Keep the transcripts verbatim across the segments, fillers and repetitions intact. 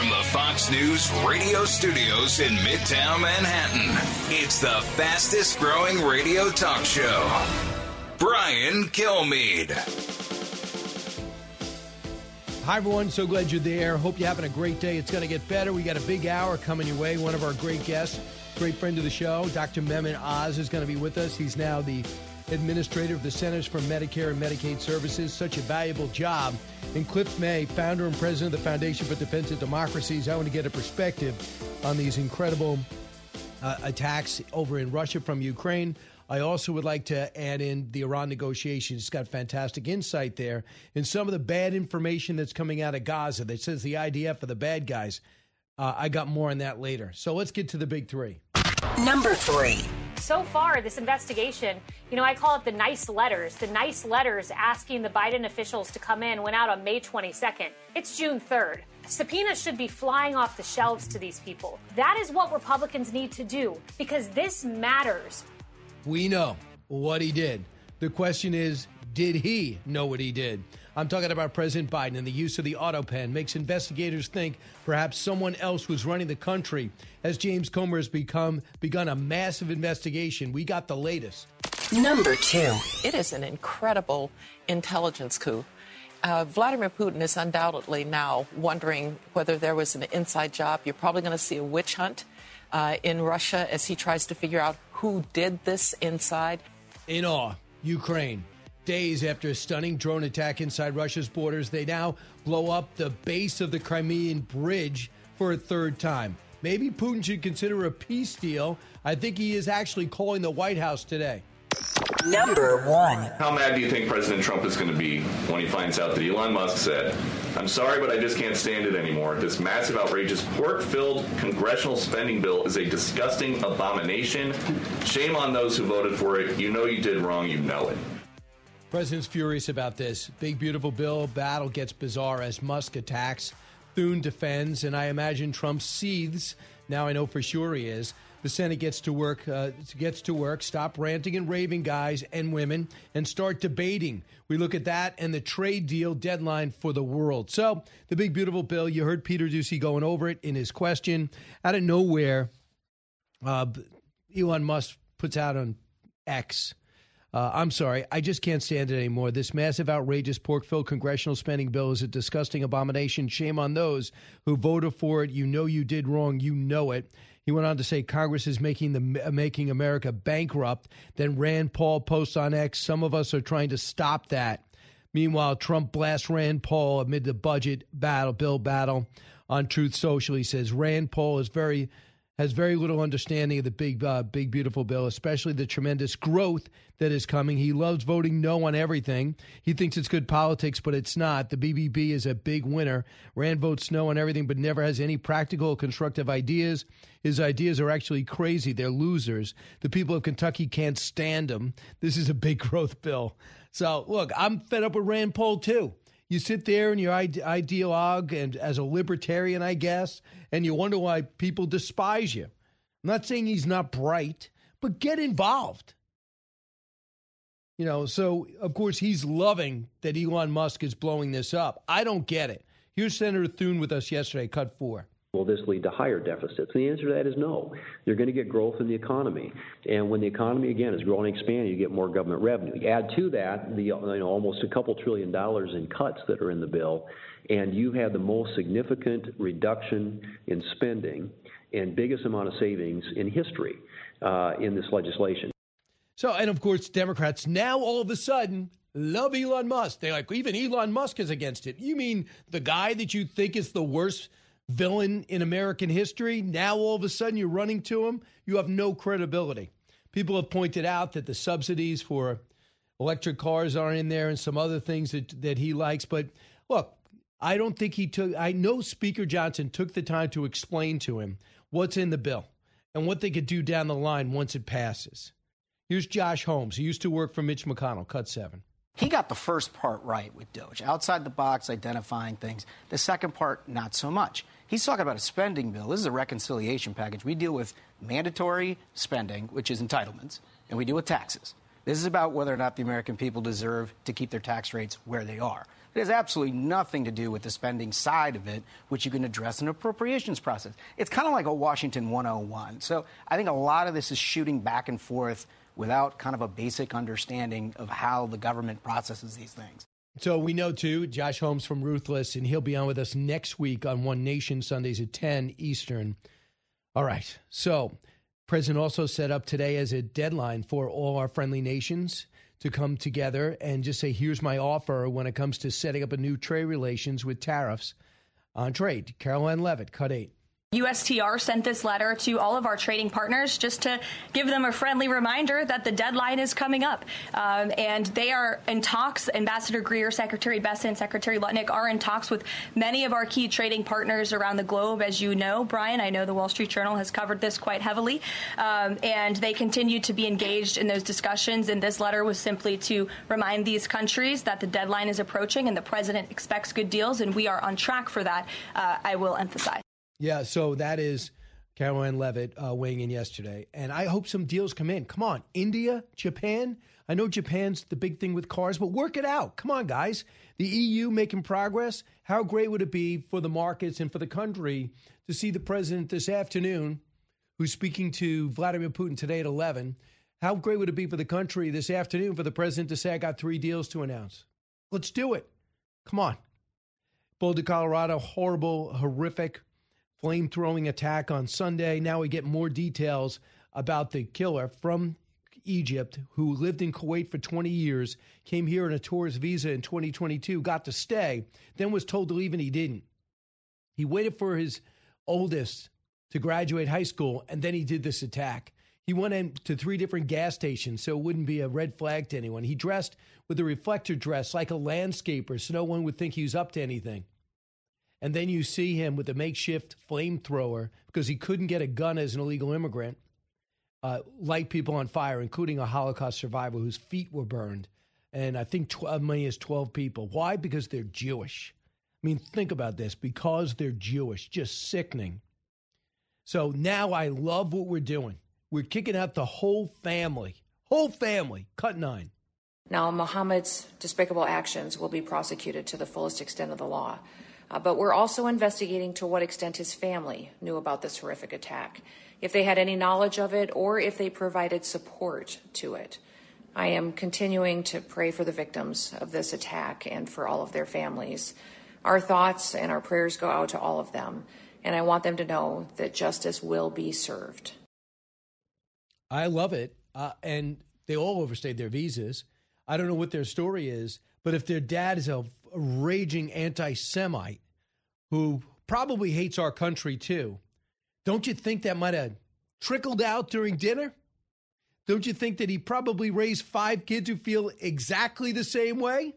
From the Fox News radio studios in Midtown Manhattan, it's the fastest growing radio talk show. Brian Kilmeade. Hi, everyone. So glad you're there. Hope you're having a great day. It's going to get better. We got a big hour coming your way. One of our great guests, great friend of the show, Doctor Mehmet Oz, is going to be with us. He's now the administrator of the Centers for Medicare and Medicaid Services. Such a valuable job. And Cliff May, founder and president of the Foundation for Defense of Democracies. I want to get a perspective on these incredible uh, attacks over in Russia from Ukraine. I also would like to add in the Iran negotiations. It's got fantastic insight there. And some of the bad information that's coming out of Gaza that says the I D F are the bad guys. Uh, I got more on that later. So let's get to the big three. Number three. So far, this investigation, you know, I call it the nice letters. The nice letters asking the Biden officials to come in went out on May twenty-second. It's June third. Subpoenas should be flying off the shelves to these people. That is what Republicans need to do because this matters. We know what he did. The question is, did he know what he did? I'm talking about President Biden, and the use of the auto pen makes investigators think perhaps someone else was running the country. As James Comer has become begun a massive investigation, we got the latest. Number two. It is an incredible intelligence coup. Uh, Vladimir Putin is undoubtedly now wondering whether there was an inside job. You're probably going to see a witch hunt uh, in Russia as he tries to figure out who did this inside. In awe, Ukraine. Days after a stunning drone attack inside Russia's borders, they now blow up the base of the Crimean Bridge for a third time. Maybe Putin should consider a peace deal. I think he is actually calling the White House today. Number one. How mad do you think President Trump is going to be when he finds out that Elon Musk said, "I'm sorry, but I just can't stand it anymore. This massive, outrageous, pork-filled congressional spending bill is a disgusting abomination. Shame on those who voted for it. You know you did wrong. You know it." President's furious about this. Big, beautiful bill. Battle gets bizarre as Musk attacks. Thune defends, and I imagine Trump seethes. Now I know for sure he is. The Senate gets to work, uh, gets to work, stop ranting and raving, guys and women, and start debating. We look at that and the trade deal deadline for the world. So the big, beautiful bill, you heard Peter Doocy going over it in his question. Out of nowhere, uh, Elon Musk puts out on X, Uh, I'm sorry, I just can't stand it anymore. This massive, outrageous, pork-filled congressional spending bill is a disgusting abomination. Shame on those who voted for it. You know you did wrong. You know it. He went on to say Congress is making the making America bankrupt. Then Rand Paul posts on X, some of us are trying to stop that. Meanwhile, Trump blasts Rand Paul amid the budget battle, bill battle on Truth Social. He says Rand Paul is very... has very little understanding of the big, uh, big, beautiful bill, especially the tremendous growth that is coming. He loves voting no on everything. He thinks it's good politics, but it's not. The B B B is a big winner. Rand votes no on everything, but never has any practical or constructive ideas. His ideas are actually crazy. They're losers. The people of Kentucky can't stand him. This is a big growth bill. So, look, I'm fed up with Rand Paul, too. You sit there in your ide- ideologue and as a libertarian, I guess, and you wonder why people despise you. I'm not saying he's not bright, but get involved. You know, so, of course, he's loving that Elon Musk is blowing this up. I don't get it. Here's Senator Thune with us yesterday, cut four. Will this lead to higher deficits? And the answer to that is no. You're going to get growth in the economy. And when the economy, again, is growing and expanding, you get more government revenue. You add to that the you know, almost a couple trillion dollars in cuts that are in the bill, and you have the most significant reduction in spending and biggest amount of savings in history uh, in this legislation. So, and of course, Democrats now all of a sudden love Elon Musk. They're like, even Elon Musk is against it. You mean the guy that you think is the worst villain in American history? Now all of a sudden you're running to him? You have no credibility. People have pointed out that the subsidies for electric cars are in there and some other things that, that he likes. But look, I don't think he took, I know Speaker Johnson took the time to explain to him what's in the bill and what they could do down the line once it passes. Here's Josh Holmes. He used to work for Mitch McConnell, cut seven. He got the first part right with DOGE, outside the box, identifying things. The second part, not so much. He's talking about a spending bill. This is a reconciliation package. We deal with mandatory spending, which is entitlements, and we deal with taxes. This is about whether or not the American people deserve to keep their tax rates where they are. It has absolutely nothing to do with the spending side of it, which you can address in an appropriations process. It's kind of like a Washington one oh one. So I think a lot of this is shooting back and forth without kind of a basic understanding of how the government processes these things. So we know, too, Josh Holmes from Ruthless, and he'll be on with us next week on One Nation, Sundays at ten Eastern. All right. So President also set up today as a deadline for all our friendly nations to come together and just say, here's my offer when it comes to setting up a new trade relations with tariffs on trade. Caroline Levitt, Cut eight. U S T R sent this letter to all of our trading partners just to give them a friendly reminder that the deadline is coming up. Um, and they are in talks. Ambassador Greer, Secretary Bessent, Secretary Lutnick are in talks with many of our key trading partners around the globe. As you know, Brian, I know the Wall Street Journal has covered this quite heavily. Um, and they continue to be engaged in those discussions. And this letter was simply to remind these countries that the deadline is approaching and the president expects good deals. And we are on track for that, uh, I will emphasize. Yeah, so that is Caroline Levitt uh, weighing in yesterday. And I hope some deals come in. Come on, India, Japan. I know Japan's the big thing with cars, but work it out. Come on, guys. The E U making progress. How great would it be for the markets and for the country to see the president this afternoon, who's speaking to Vladimir Putin today at eleven. How great would it be for the country this afternoon for the president to say, I got three deals to announce? Let's do it. Come on. Boulder, Colorado, horrible, horrific flame-throwing attack on Sunday. Now we get more details about the killer from Egypt who lived in Kuwait for twenty years, came here on a tourist visa in twenty twenty-two, got to stay, then was told to leave and he didn't. He waited for his oldest to graduate high school, and then he did this attack. He went into three different gas stations so it wouldn't be a red flag to anyone. He dressed with a reflector dress like a landscaper so no one would think he was up to anything. And then you see him with a makeshift flamethrower because he couldn't get a gun as an illegal immigrant, uh, light people on fire, including a Holocaust survivor whose feet were burned. And I think as many as twelve people. Why? Because they're Jewish. I mean, think about this. Because they're Jewish. Just sickening. So now I love what we're doing. We're kicking out the whole family. Whole family. Cut nine. Now, Mohammed's despicable actions will be prosecuted to the fullest extent of the law. Uh, but we're also investigating to what extent his family knew about this horrific attack, if they had any knowledge of it, or if they provided support to it. I am continuing to pray for the victims of this attack and for all of their families. Our thoughts and our prayers go out to all of them, and I want them to know that justice will be served. I love it, uh, and they all overstayed their visas. I don't know what their story is, but if their dad is a raging anti-Semite who probably hates our country too, don't you think that might have trickled out during dinner? Don't you think that he probably raised five kids who feel exactly the same way?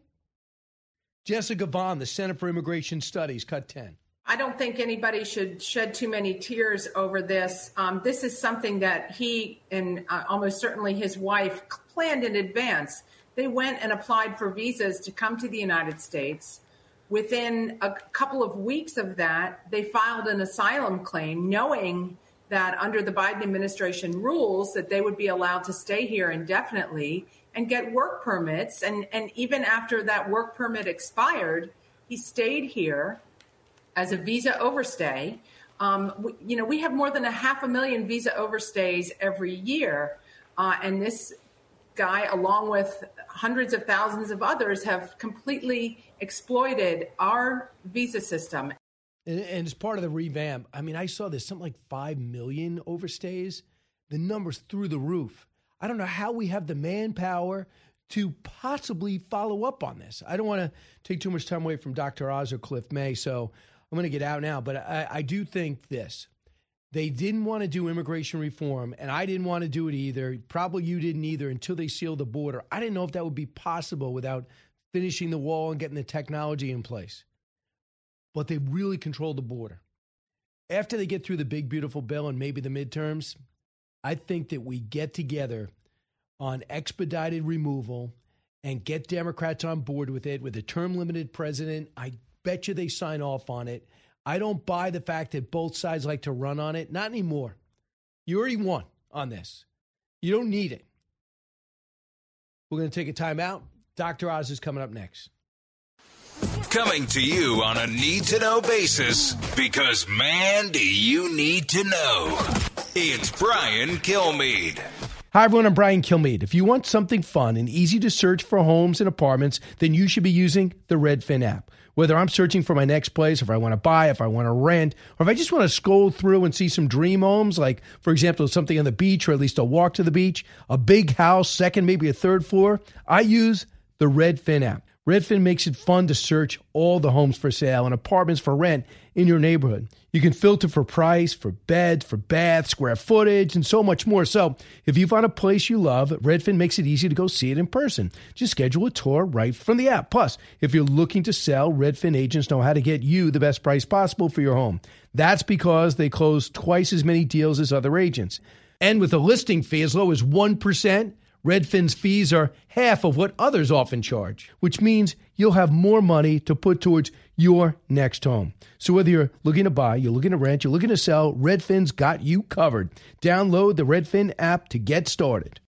Jessica Vaughn, the Center for Immigration Studies, Cut ten. I don't think anybody should shed too many tears over this. Um, this is something that he and uh, almost certainly his wife planned in advance. They went and applied for visas to come to the United States. Within a couple of weeks of that, they filed an asylum claim, knowing that under the Biden administration rules that they would be allowed to stay here indefinitely and get work permits. And, and even after that work permit expired, he stayed here as a visa overstay. Um, we, you know, we have more than a half a million visa overstays every year. Uh, and this guy, along with hundreds of thousands of others, have completely exploited our visa system. And, and as part of the revamp, I mean, I saw this, something like five million overstays. The number's through the roof. I don't know how we have the manpower to possibly follow up on this. I don't want to take too much time away from Doctor Oz or Cliff May, so I'm going to get out now. But I, I do think this. They didn't want to do immigration reform, and I didn't want to do it either. Probably you didn't either until they sealed the border. I didn't know if that would be possible without finishing the wall and getting the technology in place. But they really controlled the border. After they get through the big, beautiful bill and maybe the midterms, I think that we get together on expedited removal and get Democrats on board with it with a term-limited president. I bet you they sign off on it. I don't buy the fact that both sides like to run on it. Not anymore. You already won on this. You don't need it. We're going to take a time out. Doctor Oz is coming up next. Coming to you on a need-to-know basis, because, man, do you need to know. It's Brian Kilmeade. Hi, everyone. I'm Brian Kilmeade. If you want something fun and easy to search for homes and apartments, then you should be using the Redfin app. Whether I'm searching for my next place, if I want to buy, if I want to rent, or if I just want to scroll through and see some dream homes, like, for example, something on the beach or at least a walk to the beach, a big house, second, maybe a third floor, I use the Redfin app. Redfin makes it fun to search all the homes for sale and apartments for rent in your neighborhood. You can filter for price, for beds, for baths, square footage, and so much more. So if you find a place you love, Redfin makes it easy to go see it in person. Just schedule a tour right from the app. Plus, if you're looking to sell, Redfin agents know how to get you the best price possible for your home. That's because they close twice as many deals as other agents. And with a listing fee as low as one percent, Redfin's fees are half of what others often charge, which means you'll have more money to put towards your next home. So whether you're looking to buy, you're looking to rent, you're looking to sell, Redfin's got you covered. Download the Redfin app to get started.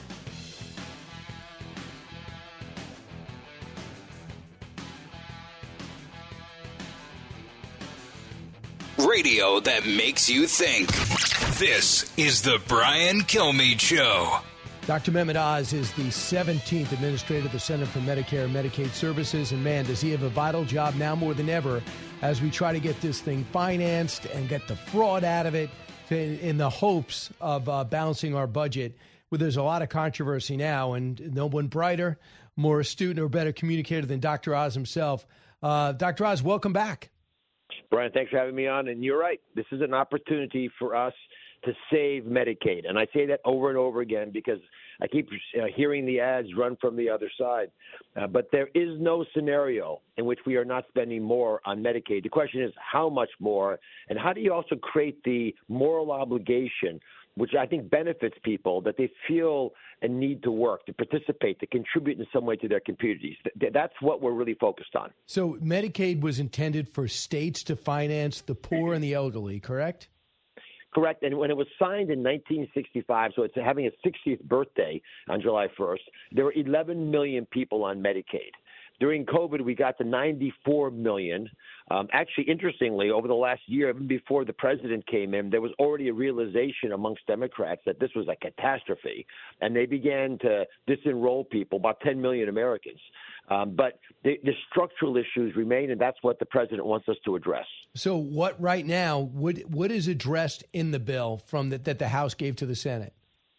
Radio that makes you think. This is the Brian Kilmeade Show. Doctor Mehmet Oz is the seventeenth administrator of the Center for Medicare and Medicaid Services, and man, does he have a vital job now more than ever as we try to get this thing financed and get the fraud out of it to, in the hopes of uh, balancing our budget. Well, there's a lot of controversy now, and no one brighter, more astute, or better communicator than Doctor Oz himself. Uh, Doctor Oz, welcome back. Brian, thanks for having me on. And you're right. This is an opportunity for us to save Medicaid. And I say that over and over again because I keep uh, hearing the ads run from the other side. Uh, but there is no scenario in which we are not spending more on Medicaid. The question is how much more, and how do you also create the moral obligation, which I think benefits people, that they feel a need to work, to participate, to contribute in some way to their communities. That's what we're really focused on. So Medicaid was intended for states to finance the poor and the elderly, correct? Correct. And when it was signed in nineteen sixty-five, so it's having its sixtieth birthday on July first, there were eleven million people on Medicaid. During COVID, we got to ninety-four million. Um, actually, interestingly, over the last year, even before the president came in, there was already a realization amongst Democrats that this was a catastrophe, and they began to disenroll people, about ten million Americans. Um, but the, the structural issues remain, and that's what the president wants us to address. So what right now, what, what is addressed in the bill from the, that the House gave to the Senate?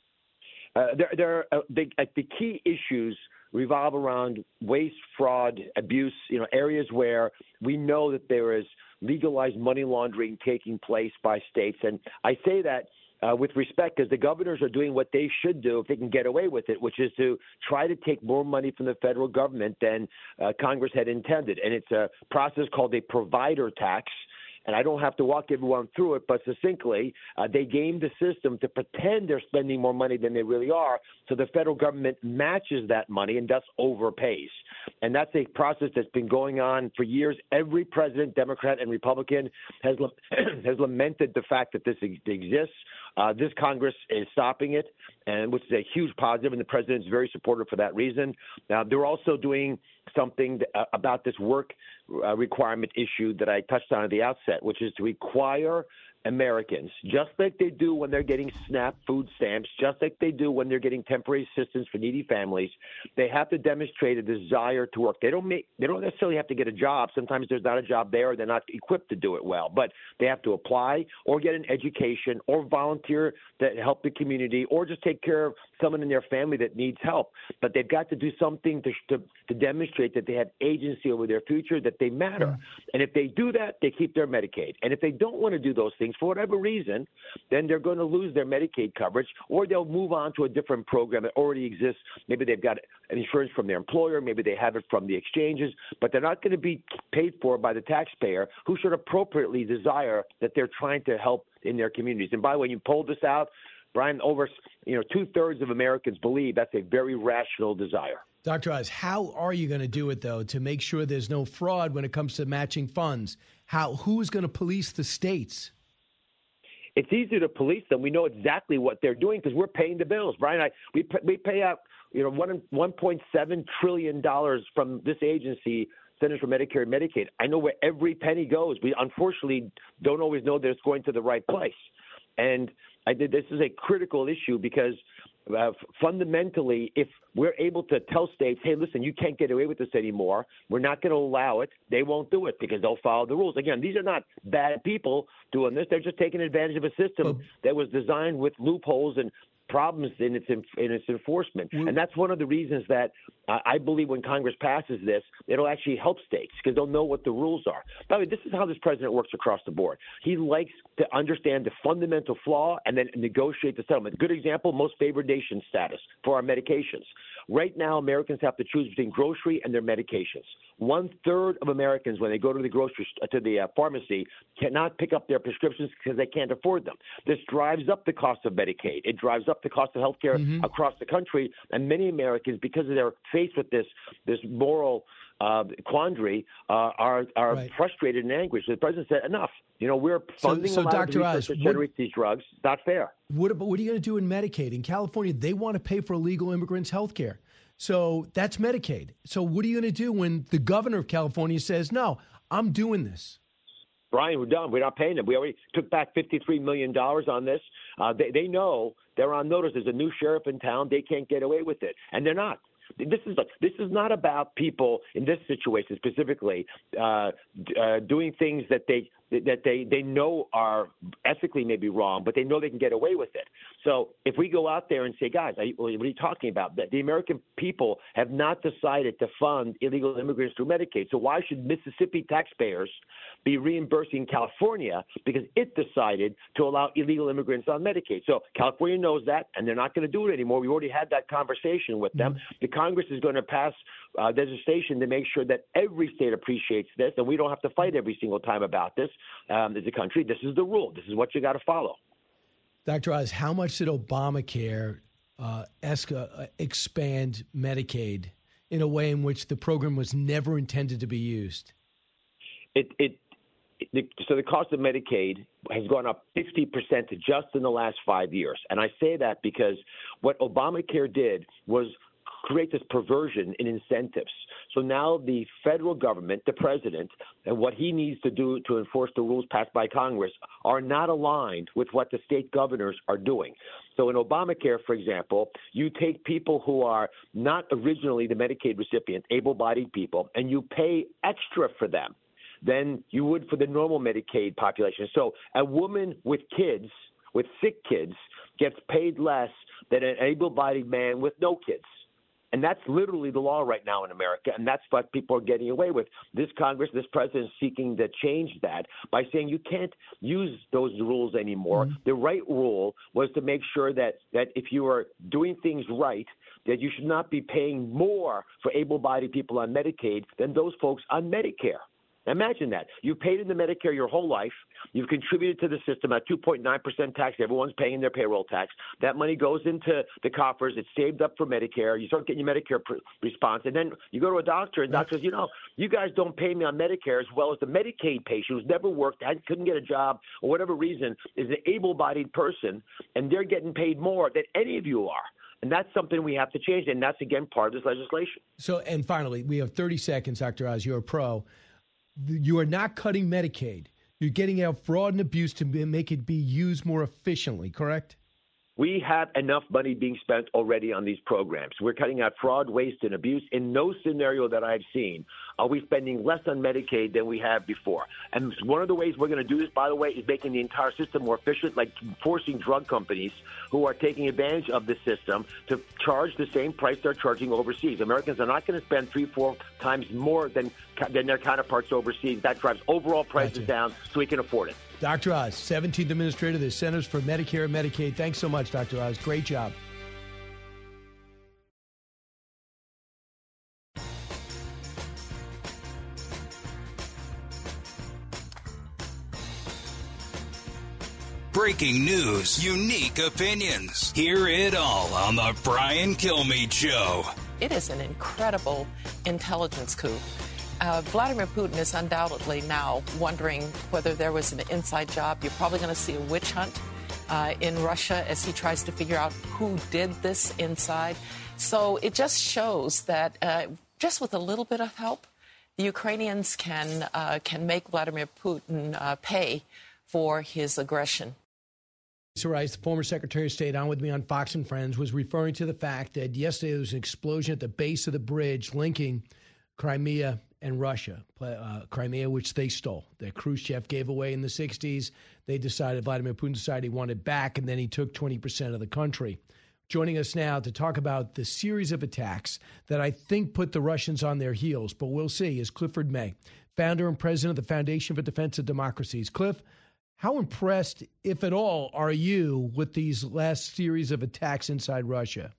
Uh, there, there are uh, the, uh, the key issues revolve around waste, fraud, abuse, you know, areas where we know that there is legalized money laundering taking place by states. And I say that uh, with respect because the governors are doing what they should do if they can get away with it, which is to try to take more money from the federal government than uh, Congress had intended. And it's a process called a provider tax. And I don't have to walk everyone through it, but succinctly, uh, they game the system to pretend they're spending more money than they really are, so the federal government matches that money and thus overpays. And that's a process that's been going on for years. Every president, Democrat and Republican, has has lamented the fact that this exists. Uh, this Congress is stopping it, and which is a huge positive, and the president is very supportive for that reason. Uh, they're also doing something that, uh, about this work uh, requirement issue that I touched on at the outset, which is to require Americans, just like they do when they're getting SNAP food stamps, just like they do when they're getting temporary assistance for needy families, they have to demonstrate a desire to work. They don't make, they don't necessarily have to get a job. Sometimes there's not a job there, or they're not equipped to do it well. But they have to apply or get an education or volunteer to help the community or just take care of someone in their family that needs help. But they've got to do something to to, to demonstrate that they have agency over their future, that they matter. Mm. And if they do that, they keep their Medicaid. And if they don't want to do those things, for whatever reason, then they're going to lose their Medicaid coverage, or they'll move on to a different program that already exists. Maybe they've got insurance from their employer, maybe they have it from the exchanges, but they're not going to be paid for by the taxpayer, who should appropriately desire that they're trying to help in their communities. And by the way, when you polled this out, Brian, over you know two-thirds of Americans believe that's a very rational desire. Doctor Oz, how are you going to do it, though, to make sure there's no fraud when it comes to matching funds? How who's going to police the states? It's easy to police them. We know exactly what they're doing because we're paying the bills. Brian, I, we we pay out you know one one point seven trillion dollars from this agency Centers for Medicare and Medicaid. I know where every penny goes. We unfortunately don't always know that it's going to the right place. And I did, this is a critical issue because uh, fundamentally, if we're able to tell states, hey, listen, you can't get away with this anymore, we're not going to allow it, they won't do it because they'll follow the rules. Again, these are not bad people doing this. They're just taking advantage of a system oh. that was designed with loopholes and problems in its in its enforcement. Mm. And that's one of the reasons that uh, I believe when Congress passes this, it'll actually help states because they'll know what the rules are. By the way, this is how this president works across the board. He likes to understand the fundamental flaw and then negotiate the settlement. Good example, most favored nation status for our medications. Right now, Americans have to choose between grocery and their medications. One third of Americans, when they go to the grocery to the uh, pharmacy, cannot pick up their prescriptions because they can't afford them. This drives up the cost of Medicaid. It drives up the cost of health care mm-hmm. across the country. And many Americans, because they're faced with this this moral uh, quandary, uh, are are right. frustrated and angry. So the president said, enough. You know, we're funding so, so a lot Doctor of the research Oz, that generates these drugs. It's not fair. What, what are you going to do in Medicaid? In California, they want to pay for illegal immigrants' health care. So that's Medicaid. So what are you going to do when the governor of California says, no, I'm doing this? Brian, we're done. We're not paying them. We already took back fifty-three million dollars on this. Uh, they, they know they're on notice. There's a new sheriff in town. They can't get away with it. And they're not. This is this is not about people in this situation specifically uh, uh, doing things that they that they, they know are ethically maybe wrong, but they know they can get away with it. So if we go out there and say, guys, are you, what are you talking about? That the American people have not decided to fund illegal immigrants through Medicaid. So why should Mississippi taxpayers be reimbursing California because it decided to allow illegal immigrants on Medicaid? So California knows that, and they're not going to do it anymore. We already had that conversation with them. Mm-hmm. The Congress is going to pass uh, legislation to make sure that every state appreciates this, and we don't have to fight every single time about this. Um, as a country, this is the rule. This is what you got to follow. Doctor Oz, how much did Obamacare uh, ESCA, uh, expand Medicaid in a way in which the program was never intended to be used? It, it, it so the cost of Medicaid has gone up fifty percent just in the last five years. And I say that because what Obamacare did was create this perversion in incentives. So now the federal government, the president, and what he needs to do to enforce the rules passed by Congress are not aligned with what the state governors are doing. So in Obamacare, for example, you take people who are not originally the Medicaid recipient, able-bodied people, and you pay extra for them than you would for the normal Medicaid population. So a woman with kids, with sick kids, gets paid less than an able-bodied man with no kids. And that's literally the law right now in America, and that's what people are getting away with. This Congress, this president is seeking to change that by saying you can't use those rules anymore. Mm-hmm. The right rule was to make sure that, that if you are doing things right, that you should not be paying more for able-bodied people on Medicaid than those folks on Medicare. Imagine that. You've paid into Medicare your whole life. You've contributed to the system at two point nine percent tax. Everyone's paying their payroll tax. That money goes into the coffers. It's saved up for Medicare. You start getting your Medicare pr- response. And then you go to a doctor, and the doctor says, you know, you guys don't pay me on Medicare as well as the Medicaid patient who's never worked, had, couldn't get a job, or whatever reason, is an able-bodied person, and they're getting paid more than any of you are. And that's something we have to change, and that's, again, part of this legislation. So, and finally, we have thirty seconds, Doctor Oz. You're a pro. You are not cutting Medicaid. You're getting out fraud and abuse to make it be used more efficiently, correct? We have enough money being spent already on these programs. We're cutting out fraud, waste, and abuse. In no scenario that I've seen are we spending less on Medicaid than we have before. And one of the ways we're going to do this, by the way, is making the entire system more efficient, like forcing drug companies who are taking advantage of the system to charge the same price they're charging overseas. Americans are not going to spend three, four times more than, than their counterparts overseas. That drives overall prices gotcha. down so we can afford it. Doctor Oz, seventeenth Administrator of the Centers for Medicare and Medicaid. Thanks so much, Doctor Oz. Great job. Breaking news, unique opinions. Hear it all on the Brian Kilmeade Show. It is an incredible intelligence coup. Uh, Vladimir Putin is undoubtedly now wondering whether there was an inside job. You're probably going to see a witch hunt uh, in Russia as he tries to figure out who did this inside. So it just shows that uh, just with a little bit of help, the Ukrainians can uh, can make Vladimir Putin uh, pay for his aggression. Lisa Rice, the former Secretary of State, on with me on Fox and Friends, was referring to the fact that yesterday there was an explosion at the base of the bridge linking Crimea and Russia. Uh, Crimea, which they stole, that Khrushchev gave away in the sixties. They decided, Vladimir Putin decided he wanted back, and then he took twenty percent of the country. Joining us now to talk about the series of attacks that I think put the Russians on their heels, but we'll see, is Clifford May, founder and president of the Foundation for Defense of Democracies. Cliff, how impressed, if at all, are you with these last series of attacks inside Russia?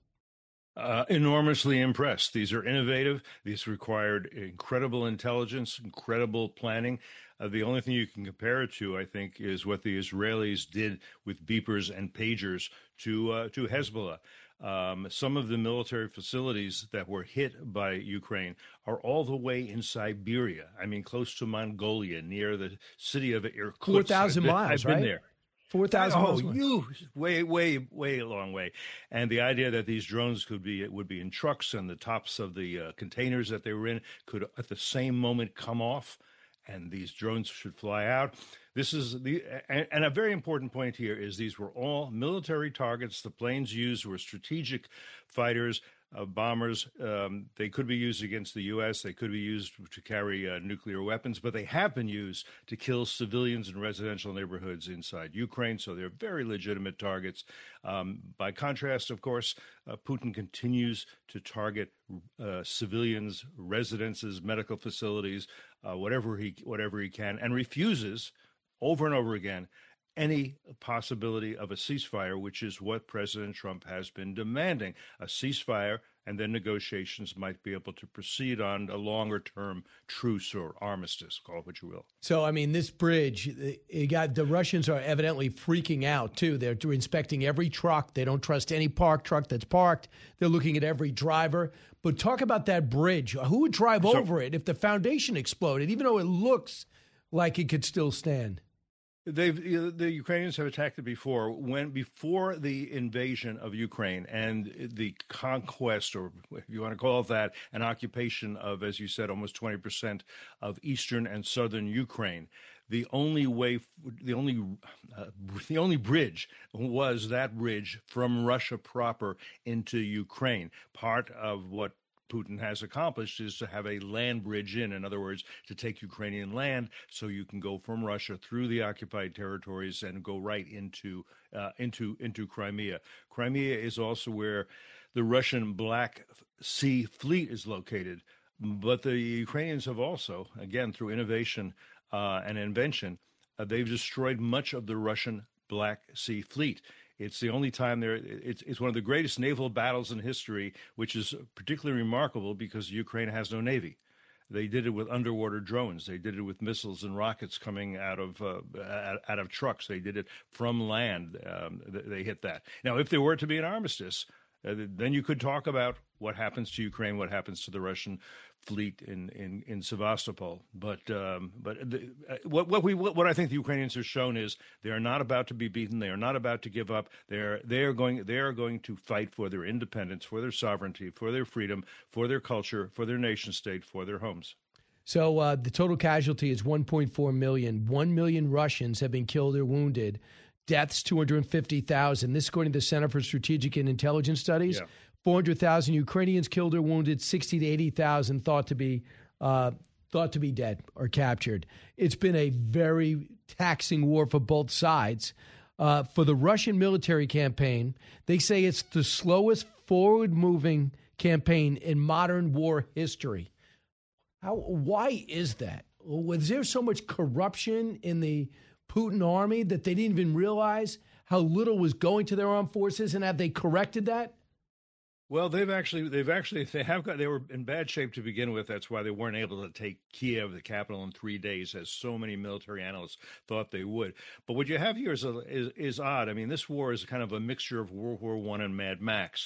Uh, enormously impressed. These are innovative. These required incredible intelligence, incredible planning. Uh, the only thing you can compare it to, I think, is what the Israelis did with beepers and pagers to uh, to Hezbollah. Um, some of the military facilities that were hit by Ukraine are all the way in Siberia. I mean, close to Mongolia, near the city of Irkutsk. four thousand miles, I've been right? there. four thousand oh, miles. you way, way, way a long way. And the idea that these drones could be would be in trucks and the tops of the uh, containers that they were in could at the same moment come off, and these drones should fly out. This is the and, and a very important point here is these were all military targets. The planes used were strategic fighters. Uh, bombers, um, they could be used against the U S. They could be used to carry uh, nuclear weapons, but they have been used to kill civilians in residential neighborhoods inside Ukraine, so they're very legitimate targets. Um, by contrast, of course, uh, Putin continues to target uh, civilians, residences, medical facilities, uh, whatever he whatever he can, and refuses over and over again any possibility of a ceasefire, which is what President Trump has been demanding. A ceasefire, and then negotiations might be able to proceed on a longer-term truce or armistice, call it what you will. So, I mean, this bridge, it got the Russians are evidently freaking out, too. They're inspecting every truck. They don't trust any parked truck that's parked. They're looking at every driver. But talk about that bridge. Who would drive so, over it if the foundation exploded, even though it looks like it could still stand? They've the Ukrainians have attacked it before. When before the invasion of Ukraine and the conquest, or if you want to call it that, an occupation of, as you said, almost twenty percent of eastern and southern Ukraine, the only way, the only, uh, the only bridge was that bridge from Russia proper into Ukraine. Part of what Putin has accomplished is to have a land bridge in, in other words, to take Ukrainian land so you can go from Russia through the occupied territories and go right into uh, into into Crimea. Crimea is also where the Russian Black Sea Fleet is located. But the Ukrainians have also, again, through innovation uh, and invention, uh, they've destroyed much of the Russian Black Sea Fleet. It's the only time there. It's, it's one of the greatest naval battles in history, which is particularly remarkable because Ukraine has no navy. They did it with underwater drones. They did it with missiles and rockets coming out of uh, out of trucks. They did it from land. Um, they hit that. Now, if there were to be an armistice, uh, then you could talk about what happens to Ukraine, what happens to the Russian fleet in, in, in Sevastopol. But um, but the, uh, what what we what I think the Ukrainians have shown is they are not about to be beaten. They are not about to give up. They are they are going they are going to fight for their independence, for their sovereignty, for their freedom, for their culture, for their nation state, for their homes. So uh, the total casualty is one point four million. One million Russians have been killed or wounded. Deaths two hundred fifty thousand. This according to the Center for Strategic and Intelligence Studies. Yeah. four hundred thousand Ukrainians killed or wounded, sixty to eighty thousand thought to be uh, thought to be dead or captured. It's been a very taxing war for both sides. Uh, for the Russian military campaign, they say it's the slowest forward-moving campaign in modern war history. How? Why is that? Was there so much corruption in the Putin army that they didn't even realize how little was going to their armed forces, and have they corrected that? Well, they've actually, they've actually, they have got, they were in bad shape to begin with. That's why they weren't able to take Kiev, the capital, in three days, as so many military analysts thought they would. But what you have here is, a, is, is odd. I mean, this war is kind of a mixture of World War One and Mad Max.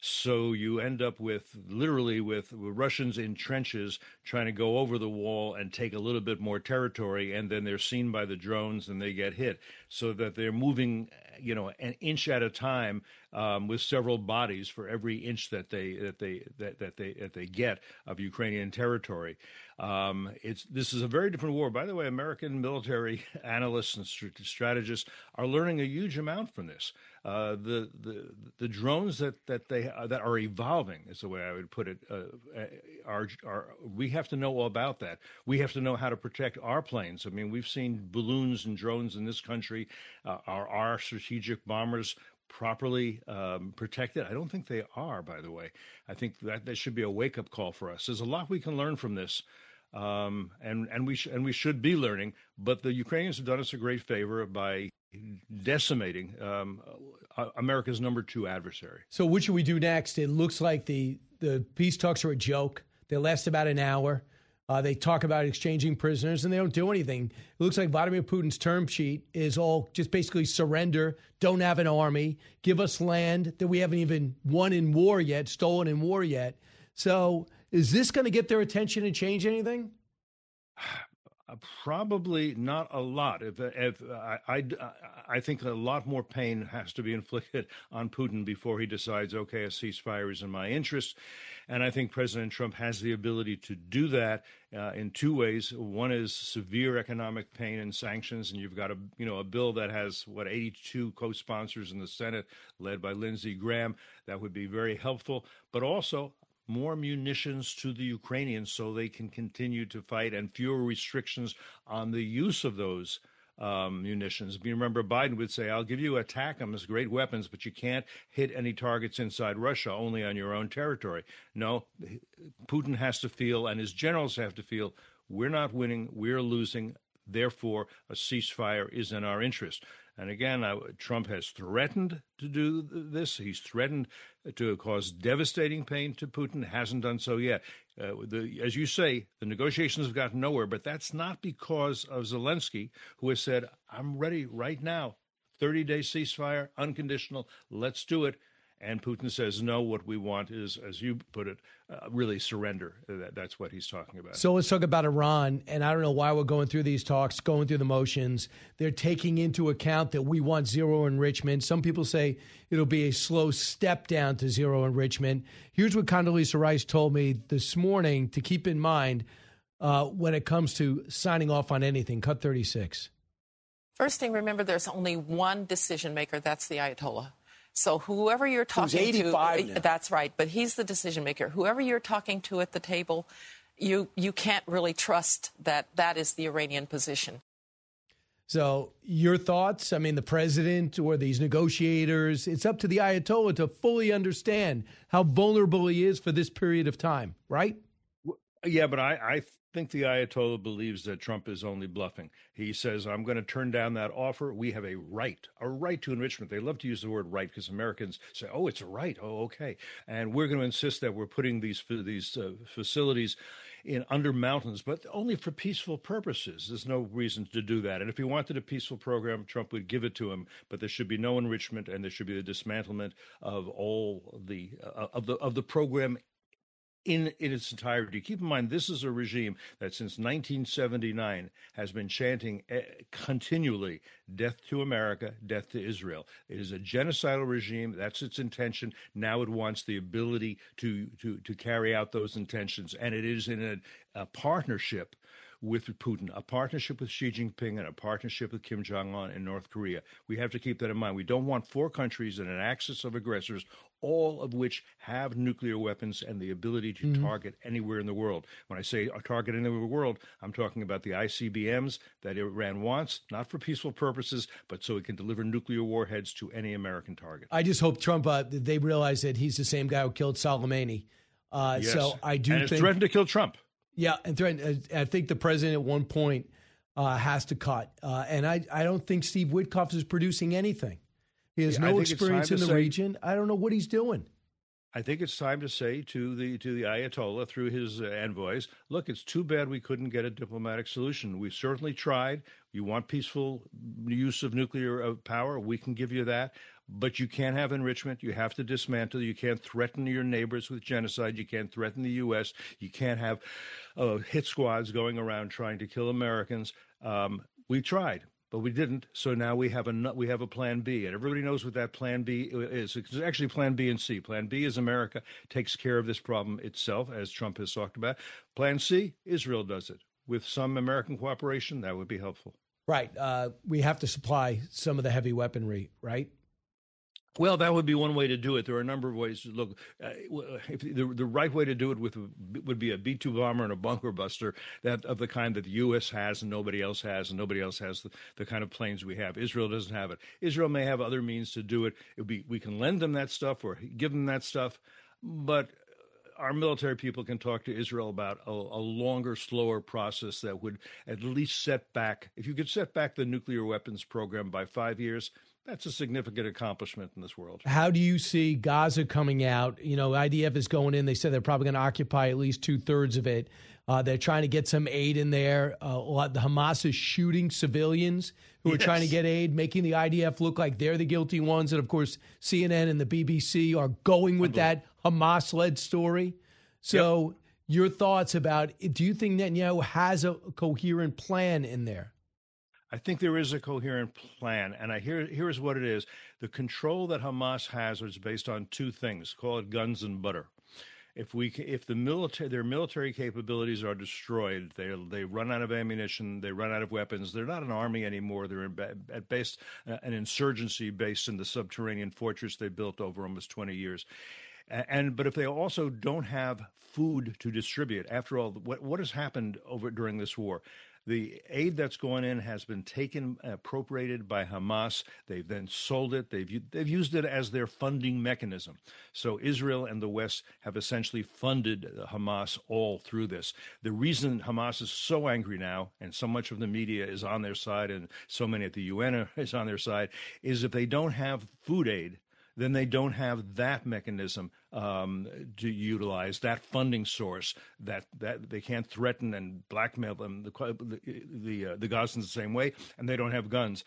So you end up with, literally with Russians in trenches trying to go over the wall and take a little bit more territory, and then they're seen by the drones and they get hit. So that they're moving, you know, an inch at a time um, with several bodies for every inch that they that they that, that they that they get of Ukrainian territory. Um, it's this is a very different war. By the way, American military analysts and strategists are learning a huge amount from this. Uh, the the the drones that that they uh, that are evolving is the way I would put it. Uh, are are we have to know all about that. We have to know how to protect our planes. I mean, we've seen balloons and drones in this country. Uh, are our strategic bombers properly um, protected? I don't think they are, by the way. I think that that should be a wake-up call for us. There's a lot we can learn from this, um, and and we sh- and we should be learning. But the Ukrainians have done us a great favor by decimating um, America's number two adversary. So what should we do next? It looks like the, the peace talks are a joke. They last about an hour. Uh, they talk about exchanging prisoners, and they don't do anything. It looks like Vladimir Putin's term sheet is all just basically surrender, don't have an army, give us land that we haven't even won in war yet, stolen in war yet. So is this going to get their attention and change anything? Uh, probably not a lot. If, if I, I, I think a lot more pain has to be inflicted on Putin before he decides, okay, a ceasefire is in my interest. And I think President Trump has the ability to do that uh, in two ways. One is severe economic pain and sanctions, and you've got a you know a bill that has what eighty-two co-sponsors in the Senate, led by Lindsey Graham. That would be very helpful, but also more munitions to the Ukrainians so they can continue to fight, and fewer restrictions on the use of those um, munitions. You remember Biden would say, I'll give you ATACMS, great weapons, but you can't hit any targets inside Russia, only on your own territory. No, Putin has to feel, and his generals have to feel, we're not winning, we're losing, therefore a ceasefire is in our interest. And again, uh, Trump has threatened to do this. He's threatened to cause devastating pain to Putin, hasn't done so yet. Uh, the, as you say, the negotiations have gotten nowhere, but that's not because of Zelensky, who has said, I'm ready right now, thirty-day ceasefire, unconditional, let's do it. And Putin says, no, what we want is, as you put it, uh, really surrender. That, that's what he's talking about. So let's talk about Iran. And I don't know why we're going through these talks, going through the motions. They're taking into account that we want zero enrichment. Some people say it'll be a slow step down to zero enrichment. Here's what Condoleezza Rice told me this morning to keep in mind uh, when it comes to signing off on anything. Cut thirty-six. First thing, remember, there's only one decision maker. That's the Ayatollah. So whoever you're talking to, now. That's right, but he's the decision maker. Whoever you're talking to at the table, you you can't really trust that that is the Iranian position. So your thoughts? I mean, the president or these negotiators, it's up to the Ayatollah to fully understand how vulnerable he is for this period of time, right? Yeah, but I, I think the Ayatollah believes that Trump is only bluffing. He says, I'm going to turn down that offer. We have a right, a right to enrichment. They love to use the word right because Americans say, oh, it's a right. Oh, okay. And we're going to insist that we're putting these these uh, facilities in under mountains, but only for peaceful purposes. There's no reason to do that. And if he wanted a peaceful program, Trump would give it to him. But there should be no enrichment, and there should be the dismantlement of all the uh, of the of the program in, in its entirety. Keep in mind, this is a regime that since nineteen seventy-nine has been chanting uh, continually, death to America, death to Israel. It is a genocidal regime. That's its intention. Now it wants the ability to, to, to carry out those intentions. And it is in a, a partnership with Putin, a partnership with Xi Jinping, and a partnership with Kim Jong-un in North Korea. We have to keep that in mind. We don't want four countries and an axis of aggressors, all of which have nuclear weapons and the ability to mm-hmm. target anywhere in the world. When I say target anywhere in the world, I'm talking about the I C B Ms that Iran wants, not for peaceful purposes, but so it can deliver nuclear warheads to any American target. I just hope Trump, uh, they realize that he's the same guy who killed Soleimani. Uh, yes. So I do and think... has threatened to kill Trump. Yeah, and threaten, I think the president at one point uh, has to cut. Uh, and I, I don't think Steve Witkoff is producing anything. He has yeah, no experience in the say, region. I don't know what he's doing. I think it's time to say to the to the Ayatollah through his uh, envoys, look, it's too bad we couldn't get a diplomatic solution. We certainly tried. You want peaceful use of nuclear power, we can give you that. But you can't have enrichment. You have to dismantle. You can't threaten your neighbors with genocide. You can't threaten the U S. You can't have uh, hit squads going around trying to kill Americans. Um, we tried. but we didn't. So now we have a we have a plan B, and everybody knows what that plan B is. It's actually plan B and C. Plan B is America takes care of this problem itself, as Trump has talked about. Plan C, Israel does it. With some American cooperation, that would be helpful. Right. Uh, we have to supply some of the heavy weaponry, right? Well, that would be one way to do it. There are a number of ways to look. Uh, if the, the right way to do it with would be a B two bomber and a bunker buster that of the kind that the U S has and nobody else has, and nobody else has the, the kind of planes we have. Israel doesn't have it. Israel may have other means to do it. It would be, we can lend them that stuff or give them that stuff, but our military people can talk to Israel about a, a longer, slower process that would at least set back. If you could set back the nuclear weapons program by five years, that's a significant accomplishment in this world. How do you see Gaza coming out? You know, I D F is going in. They said they're probably going to occupy at least two thirds of it. Uh, they're trying to get some aid in there. Uh, a lot, the Hamas is shooting civilians who yes. are trying to get aid, making the I D F look like they're the guilty ones. And, of course, C N N and the B B C are going with that Hamas-led story. So yep. your thoughts about, do you think Netanyahu has a coherent plan in there? I think there is a coherent plan, and I hear here's what it is. The control that Hamas has is based on two things. Call it guns and butter. If we, if the military, their military capabilities are destroyed, they they run out of ammunition, they run out of weapons. They're not an army anymore. They're at best uh, an insurgency based in the subterranean fortress they built over almost twenty years. And but if they also don't have food to distribute, after all, what what has happened over during this war? The aid that's going in has been taken, appropriated by Hamas. They've then sold it. They've they've used it as their funding mechanism. So Israel and the West have essentially funded Hamas all through this. The reason Hamas is so angry now, and so much of the media is on their side, and so many at the U N is on their side, is if they don't have food aid, then they don't have that mechanism um, to utilize, that funding source, that, that they can't threaten and blackmail them, the the, the, uh, the Gazans the same way, and they don't have guns.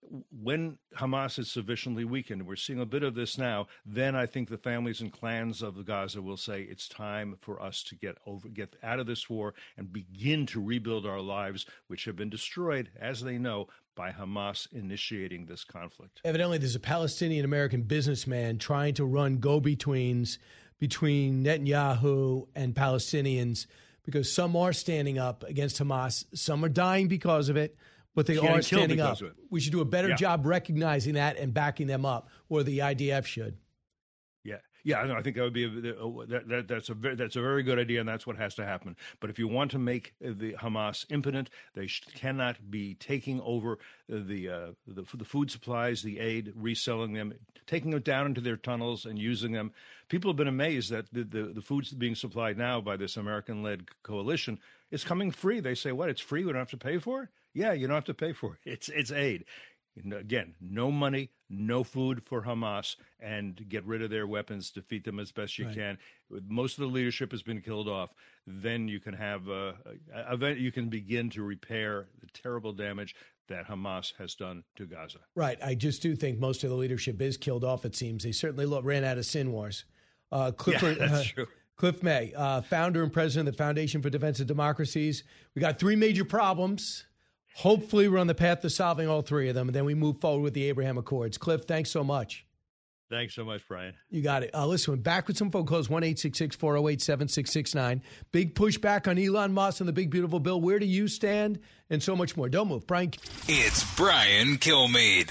When Hamas is sufficiently weakened, we're seeing a bit of this now, then I think the families and clans of Gaza will say it's time for us to get over, get out of this war and begin to rebuild our lives, which have been destroyed, as they know, by Hamas initiating this conflict. Evidently, there's a Palestinian-American businessman trying to run go-betweens between Netanyahu and Palestinians because some are standing up against Hamas, some are dying because of it, but they are standing up. We should do a better yeah. job recognizing that and backing them up, or the I D F should. Yeah, yeah, I think that would be a, that, that, that's a very, that's a very good idea, and that's what has to happen. But if you want to make the Hamas impotent, they sh- cannot be taking over the, uh, the the food supplies, the aid, reselling them, taking them down into their tunnels and using them. People have been amazed that the the, the food's being supplied now by this American-led coalition is coming free. They say, "What? It's free? We don't have to pay for it." Yeah, you don't have to pay for it. It's it's aid. Again, no money, no food for Hamas, and get rid of their weapons, defeat them as best you right. can. Most of the leadership has been killed off. Then you can have uh, a, you can begin to repair the terrible damage that Hamas has done to Gaza. Right. I just do think most of the leadership is killed off, it seems. They certainly ran out of Sinwars. Uh, Clifford, yeah, that's uh, true. Cliff May, uh, founder and president of the Foundation for Defense of Democracies. We got three major problems. Hopefully we're on the path to solving all three of them, and then we move forward with the Abraham Accords. Cliff, thanks so much. Thanks so much, Brian. You got it. Uh, listen, back with some phone calls, one eight six six, four oh eight, seven six six nine. Big pushback on Elon Musk and the big, beautiful bill. Where do you stand? And so much more. Don't move. Brian. It's Brian Kilmeade.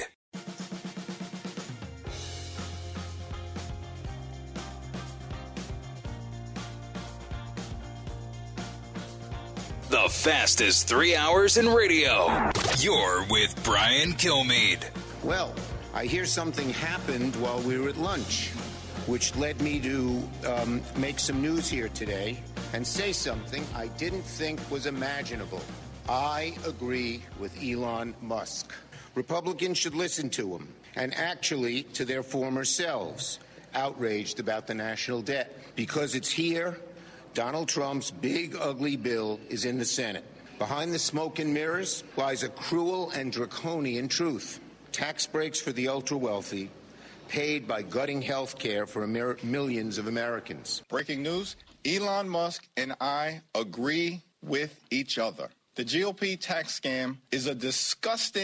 The fastest three hours in radio. You're with Brian Kilmeade. Well, I hear something happened while we were at lunch, which led me to um, make some news here today and say something I didn't think was imaginable. I agree with Elon Musk. Republicans should listen to him and actually to their former selves, outraged about the national debt. Because it's here, Donald Trump's big, ugly bill is in the Senate. Behind the smoke and mirrors lies a cruel and draconian truth. Tax breaks for the ultra-wealthy, paid by gutting health care for Amer- millions of Americans. Breaking news, Elon Musk and I agree with each other. The G O P tax scam is a disgusting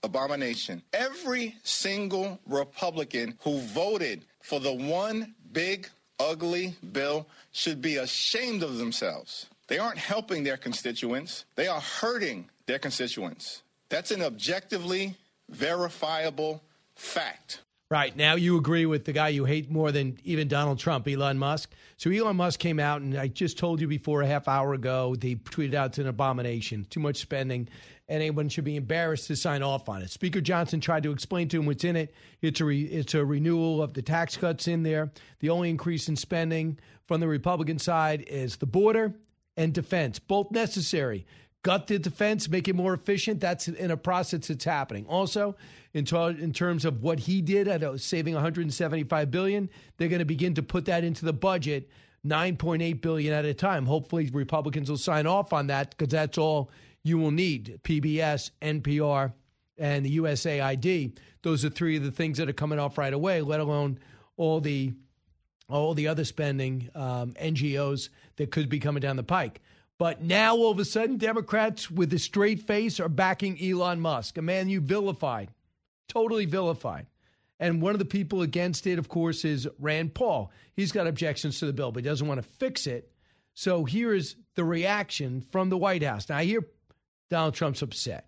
abomination. Every single Republican who voted for the one big, ugly bill should be ashamed of themselves. They aren't helping their constituents. They are hurting their constituents. That's an objectively verifiable fact. Right. Now you agree with the guy you hate more than even Donald Trump, Elon Musk. So Elon Musk came out, and I just told you before a half hour ago, they tweeted out it's an abomination, too much spending, and anyone should be embarrassed to sign off on it. Speaker Johnson tried to explain to him what's in it. It's a, re, it's a renewal of the tax cuts in there. The only increase in spending from the Republican side is the border and defense, both necessary. Gut the defense, make it more efficient. That's in a process that's happening. Also, in, t- in terms of what he did at saving one hundred seventy-five billion dollars, they're going to begin to put that into the budget, nine point eight billion dollars at a time. Hopefully, Republicans will sign off on that because that's all you will need. P B S, N P R, and the U S A I D. Those are three of the things that are coming off right away, let alone all the all the other spending, um, N G Os that could be coming down the pike. But now, all of a sudden, Democrats with a straight face are backing Elon Musk, a man you vilified, totally vilified. And one of the people against it, of course, is Rand Paul. He's got objections to the bill, but he doesn't want to fix it. So here is the reaction from the White House. Now, I hear Donald Trump's upset,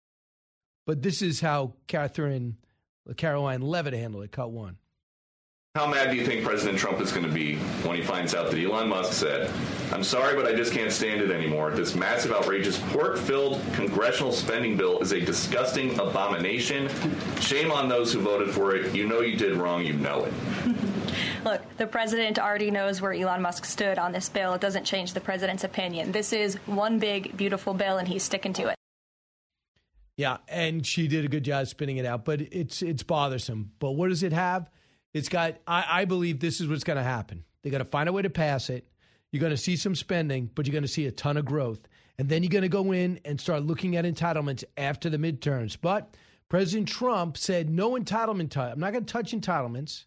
but this is how Catherine, Caroline Levitt handled it, cut one. How mad do you think President Trump is going to be when he finds out that Elon Musk said, I'm sorry, but I just can't stand it anymore. This massive, outrageous, pork-filled congressional spending bill is a disgusting abomination. Shame on those who voted for it. You know you did wrong. You know it. Look, the president already knows where Elon Musk stood on this bill. It doesn't change the president's opinion. This is one big, beautiful bill, and he's sticking to it. Yeah, and she did a good job spinning it out, but it's it's bothersome. But what does it have? It's got, I, I believe this is what's going to happen. They're going to find a way to pass it. You're going to see some spending, but you're going to see a ton of growth. And then you're going to go in and start looking at entitlements after the midterms. But President Trump said no entitlement. I'm not going to touch entitlements.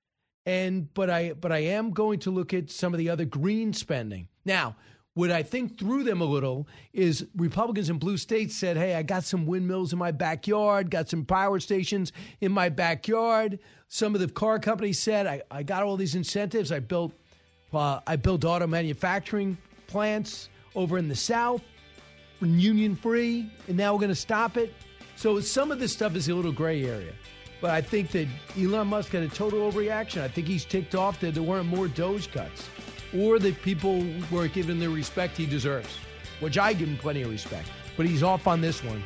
And but I but I am going to look at some of the other green spending. Now, what I think threw them a little is Republicans in blue states said, hey, I got some windmills in my backyard, got some power stations in my backyard. Some of the car companies said, I, I got all these incentives. I built uh, I built auto manufacturing plants over in the South, union free, and now we're going to stop it. So some of this stuff is a little gray area. But I think that Elon Musk had a total overreaction. I think he's ticked off that there weren't more Doge cuts, or that people were given the respect he deserves, which I give him plenty of respect. But he's off on this one.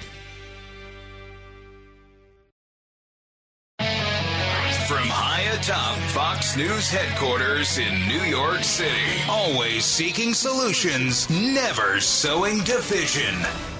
From high atop Fox News headquarters in New York City, always seeking solutions, never sowing division.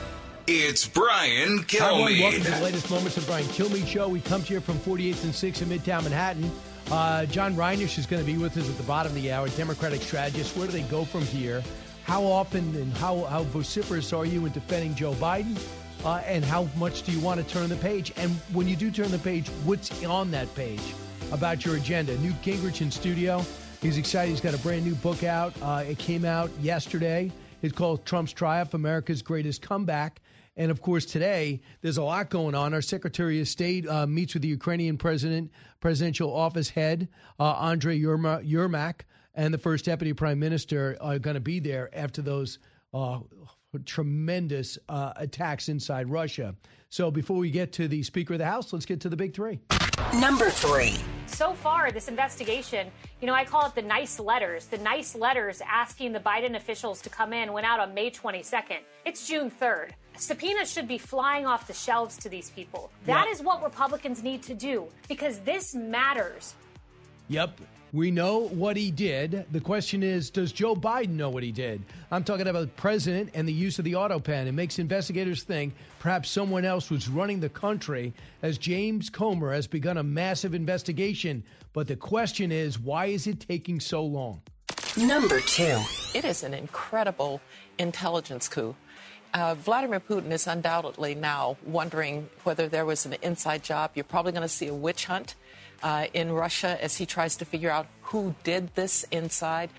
It's Brian Kilmeade. Hi, everyone. Welcome to the latest moments of Brian Kilmeade Show. We come to you from forty-eighth and sixth in Midtown Manhattan. Uh, John Reinish is going to be with us at the bottom of the hour, Democratic strategist. Where do they go from here? How often and how, how vociferous are you in defending Joe Biden? Uh, and how much do you want to turn the page? And when you do turn the page, what's on that page about your agenda? Newt Gingrich in studio. He's excited. He's got a brand new book out. Uh, it came out yesterday. It's called Trump's Triumph, America's Greatest Comeback. And, of course, today there's a lot going on. Our Secretary of State uh, meets with the Ukrainian president, presidential office head, uh, Andrei Yermak, and the first deputy prime minister are going to be there after those uh, tremendous uh, attacks inside Russia. So before we get to the Speaker of the House, let's get to the big three. Number three. So far, this investigation, you know, I call it the nice letters. The nice letters asking the Biden officials to come in went out on May twenty-second. It's June third. Subpoenas should be flying off the shelves to these people. That Yep. is what Republicans need to do, because this matters. Yep. We know what he did. The question is, does Joe Biden know what he did? I'm talking about the president and the use of the auto pen. It makes investigators think perhaps someone else was running the country, as James Comer has begun a massive investigation. But the question is, why is it taking so long? Number two. It is an incredible intelligence coup. Uh, Vladimir Putin is undoubtedly now wondering whether there was an inside job. You're probably going to see a witch hunt uh, in Russia as he tries to figure out who did this inside.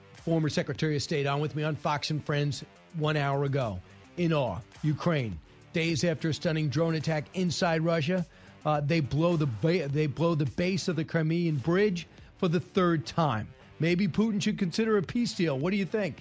Former Secretary of State on with me on Fox and Friends one hour ago. In awe. Ukraine. Days after a stunning drone attack inside Russia, uh, they blow the ba- they blow the base of the Crimean Bridge for the third time. Maybe Putin should consider a peace deal. What do you think?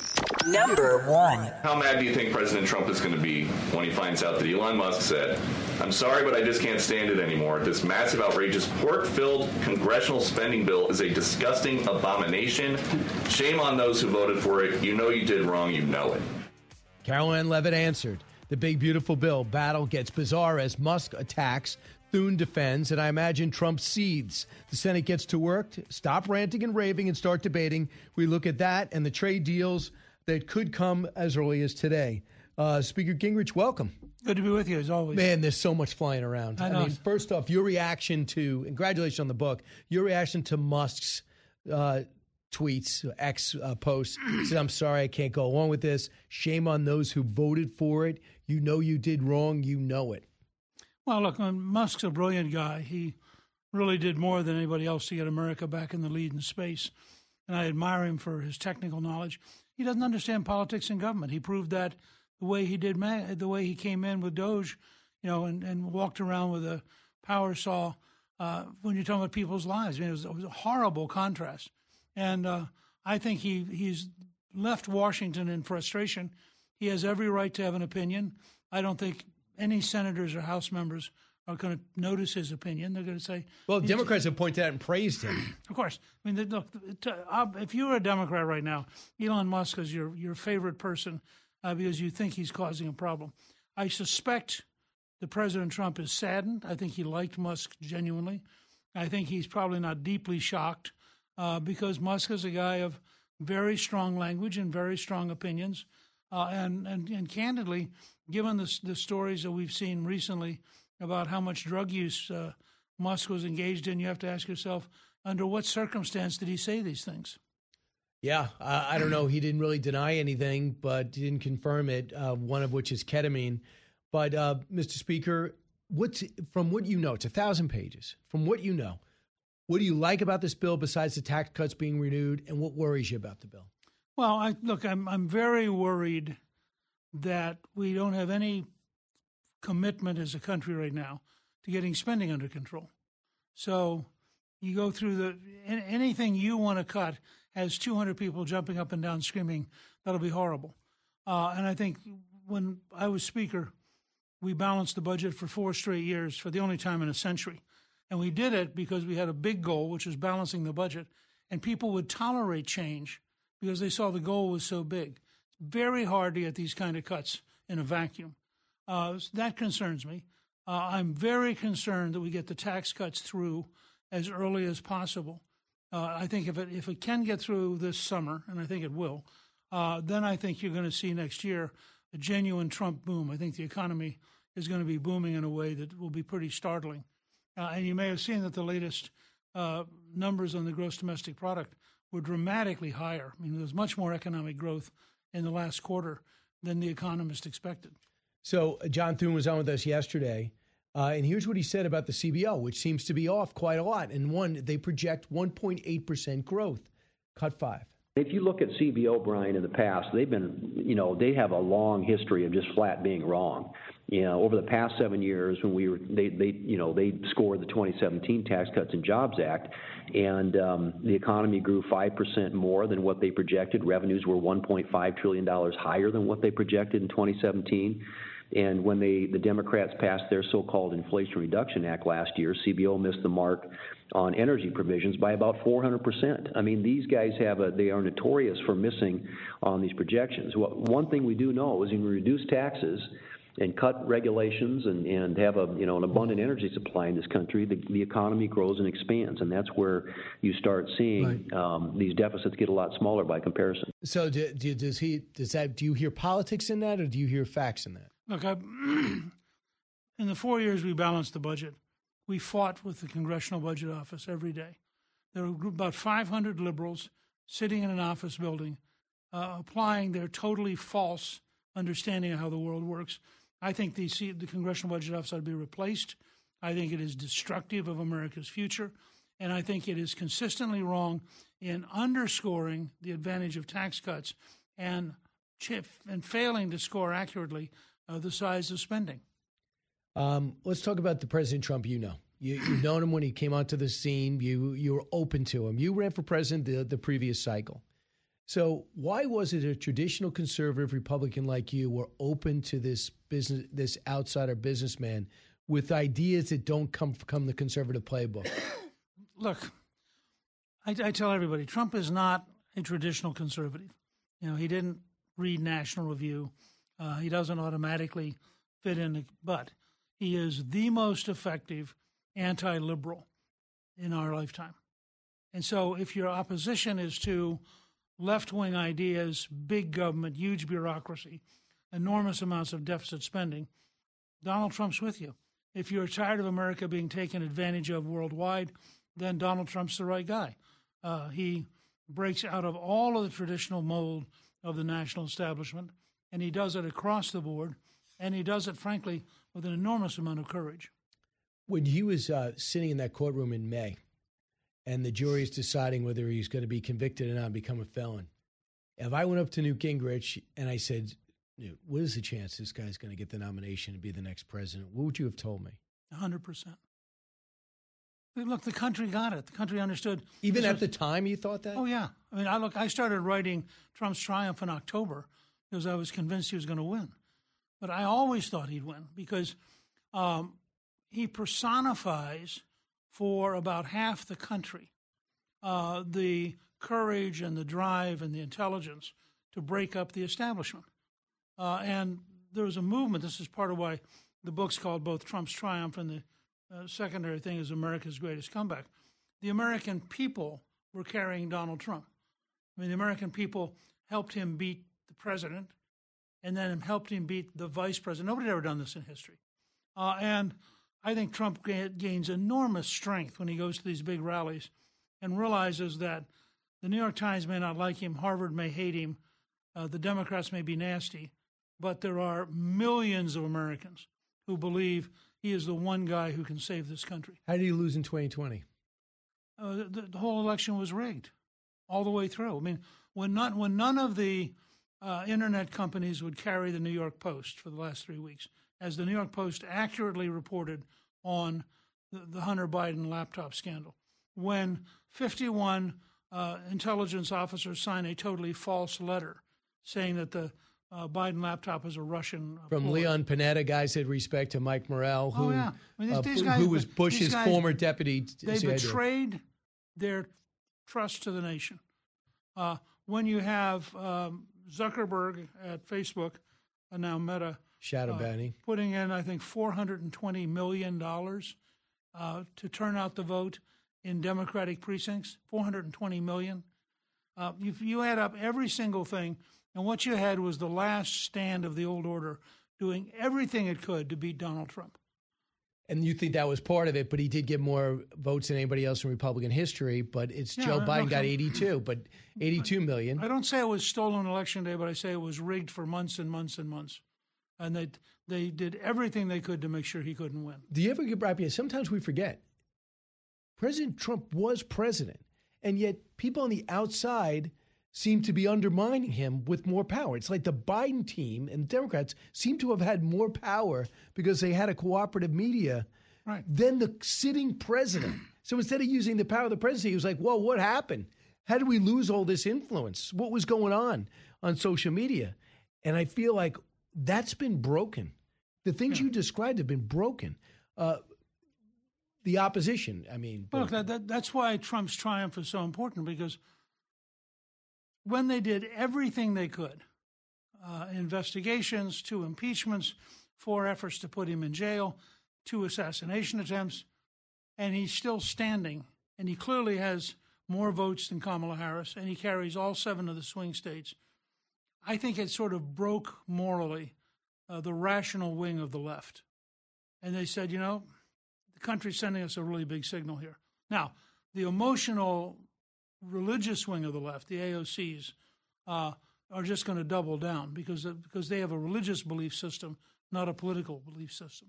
Number one. How mad do you think President Trump is going to be when he finds out that Elon Musk said, I'm sorry, but I just can't stand it anymore. This massive, outrageous, pork-filled congressional spending bill is a disgusting abomination. Shame on those who voted for it. You know you did wrong. You know it. Caroline Levitt answered. The big, beautiful bill battle gets bizarre as Musk attacks, Thune defends, and I imagine Trump seethes. The Senate gets to work. Stop ranting and raving and start debating. We look at that and the trade deals that could come as early as today. Uh, Speaker Gingrich, welcome. Good to be with you, as always. Man, there's so much flying around. I know. I mean, first off, your reaction to, and congratulations on the book, your reaction to Musk's uh, tweets, X uh, posts, said, I'm sorry, I can't go along with this. Shame on those who voted for it. You know you did wrong. You know it. Well, look, Musk's a brilliant guy. He really did more than anybody else to get America back in the lead in space. And I admire him for his technical knowledge. He doesn't understand politics and government. He proved that the way he did, the way he came in with Doge, you know, and, and walked around with a power saw uh, when you're talking about people's lives. I mean, it was, it was a horrible contrast. And uh, I think he he's left Washington in frustration. He has every right to have an opinion. I don't think any senators or House members are going to notice his opinion. They're going to say... Well, Democrats have pointed out and praised him. Of course. I mean, look, if you were a Democrat right now, Elon Musk is your, your favorite person uh, because you think he's causing a problem. I suspect that President Trump is saddened. I think he liked Musk genuinely. I think he's probably not deeply shocked uh, because Musk is a guy of very strong language and very strong opinions. Uh, and, and, and candidly, given the, the stories that we've seen recently about how much drug use uh, Musk was engaged in, you have to ask yourself, under what circumstance did he say these things? Yeah, uh, I don't know. He didn't really deny anything, but didn't confirm it, uh, one of which is ketamine. But, uh, Mister Speaker, what's from what you know, it's a thousand pages. From what you know, what do you like about this bill besides the tax cuts being renewed, and what worries you about the bill? Well, I, look, I'm I'm very worried that we don't have any commitment as a country right now to getting spending under control. So you go through the anything you want to cut has two hundred people jumping up and down screaming, that'll be horrible. Uh, and I think when I was Speaker, we balanced the budget for four straight years for the only time in a century. And we did it because we had a big goal, which was balancing the budget. And people would tolerate change because they saw the goal was so big. It's very hard to get these kind of cuts in a vacuum. Uh, that concerns me. Uh, I'm very concerned that we get the tax cuts through as early as possible. Uh, I think if it if it can get through this summer, and I think it will, uh, then I think you're going to see next year a genuine Trump boom. I think the economy is going to be booming in a way that will be pretty startling. Uh, and you may have seen that the latest uh, numbers on the gross domestic product were dramatically higher. I mean, there's much more economic growth in the last quarter than the economists expected. So uh, John Thune was on with us yesterday, uh, and here's what he said about the C B O, which seems to be off quite a lot. And one, they project one point eight percent growth, cut five. If you look at C B O, Brian, in the past, they've been, you know, they have a long history of just flat being wrong. You know, over the past seven years, when we were, they, they, you know, they scored the twenty seventeen Tax Cuts and Jobs Act, and um, the economy grew five percent more than what they projected. Revenues were one point five trillion dollars higher than what they projected in twenty seventeen. And when they, the Democrats passed their so-called Inflation Reduction Act last year, C B O missed the mark on energy provisions by about four hundred percent. I mean, these guys have a, they are notorious for missing on these projections. Well, one thing we do know is when we reduce taxes and cut regulations and, and have a, you know, an abundant energy supply in this country, the, the economy grows and expands. And that's where you start seeing right. um, these deficits get a lot smaller by comparison. So do, do, does he, does that, do you hear politics in that, or do you hear facts in that? Look, I, in the four years we balanced the budget, we fought with the Congressional Budget Office every day. There were about five hundred liberals sitting in an office building, uh, applying their totally false understanding of how the world works. I think the, the Congressional Budget Office ought to be replaced. I think it is destructive of America's future, and I think it is consistently wrong in underscoring the advantage of tax cuts and, and failing to score accurately uh, the size of spending. Um, let's talk about the President Trump you know. You, you've known him when he came onto the scene. You you were open to him. You ran for president the, the previous cycle. So why was it a traditional conservative Republican like you were open to this business, this outsider businessman with ideas that don't come from the conservative playbook? Look, I, I tell everybody, Trump is not a traditional conservative. You know, he didn't read National Review. Uh, he doesn't automatically fit in, but he is the most effective anti-liberal in our lifetime. And so if your opposition is to left-wing ideas, big government, huge bureaucracy, enormous amounts of deficit spending, Donald Trump's with you. If you're tired of America being taken advantage of worldwide, then Donald Trump's the right guy. Uh, he breaks out of all of the traditional mold of the national establishment, and he does it across the board, and he does it, frankly, with an enormous amount of courage. When he was uh, sitting in that courtroom in May, and the jury is deciding whether he's going to be convicted or not and become a felon, if I went up to Newt Gingrich and I said, Newt, what is the chance this guy's going to get the nomination to be the next president? What would you have told me? one hundred percent. Look, the country got it. The country understood. Even this at was, the time you thought that? Oh, yeah. I mean, I look. I started writing Trump's triumph in October because I was convinced he was going to win. But I always thought he'd win because um, he personifies for about half the country uh, the courage and the drive and the intelligence to break up the establishment. Uh, and there was a movement. This is part of why the book's called both Trump's Triumph and the uh, secondary thing is America's Greatest Comeback. The American people were carrying Donald Trump. I mean, the American people helped him beat the president and then helped him beat the vice president. Nobody had ever done this in history. Uh, and I think Trump ga- gains enormous strength when he goes to these big rallies and realizes that the New York Times may not like him, Harvard may hate him, uh, the Democrats may be nasty, but there are millions of Americans who believe he is the one guy who can save this country. How did he lose in twenty twenty? Uh, the, the whole election was rigged all the way through. I mean, when, not, when none of the uh, internet companies would carry the New York Post for the last three weeks, as the New York Post accurately reported on the, the Hunter Biden laptop scandal, when fifty-one uh, intelligence officers signed a totally false letter saying that the uh, Biden laptop is a Russian. Uh, From ploy. Leon Panetta, guy said respect to Mike Morrell, who, oh, yeah. I mean, these, uh, these guys, who was Bush's guys, former deputy. They C I D. betrayed their trust to the nation. Uh, when you have um, Zuckerberg at Facebook, and now Meta, shadow uh, banning, putting in, I think, four hundred twenty million dollars uh, to turn out the vote in Democratic precincts, four hundred twenty million dollars. Uh, if you add up every single thing, and what you had was the last stand of the old order doing everything it could to beat Donald Trump. And you think that was part of it, but he did get more votes than anybody else in Republican history. But it's Yeah, Joe no, Biden no, got eighty-two, but eighty-two million. I don't say it was stolen election day, but I say it was rigged for months and months and months. And they they did everything they could to make sure he couldn't win. Do you ever get brought up? Sometimes we forget. President Trump was president, and yet people on the outside seem to be undermining him with more power. It's like the Biden team and Democrats seem to have had more power because they had a cooperative media right. than the sitting president. So instead of using the power of the presidency, he was like, whoa, what happened? How did we lose all this influence? What was going on on social media? And I feel like that's been broken. The things yeah. you described have been broken. Uh, the opposition, I mean. Look, that, that, that's why Trump's triumph is so important, because when they did everything they could, uh, investigations, two impeachments, four efforts to put him in jail, two assassination attempts, and he's still standing, and he clearly has more votes than Kamala Harris, and he carries all seven of the swing states. I think it sort of broke morally uh, the rational wing of the left. And they said, you know, the country's sending us a really big signal here. Now, the emotional religious wing of the left, the A O Cs, uh, are just going to double down because of, because they have a religious belief system, not a political belief system.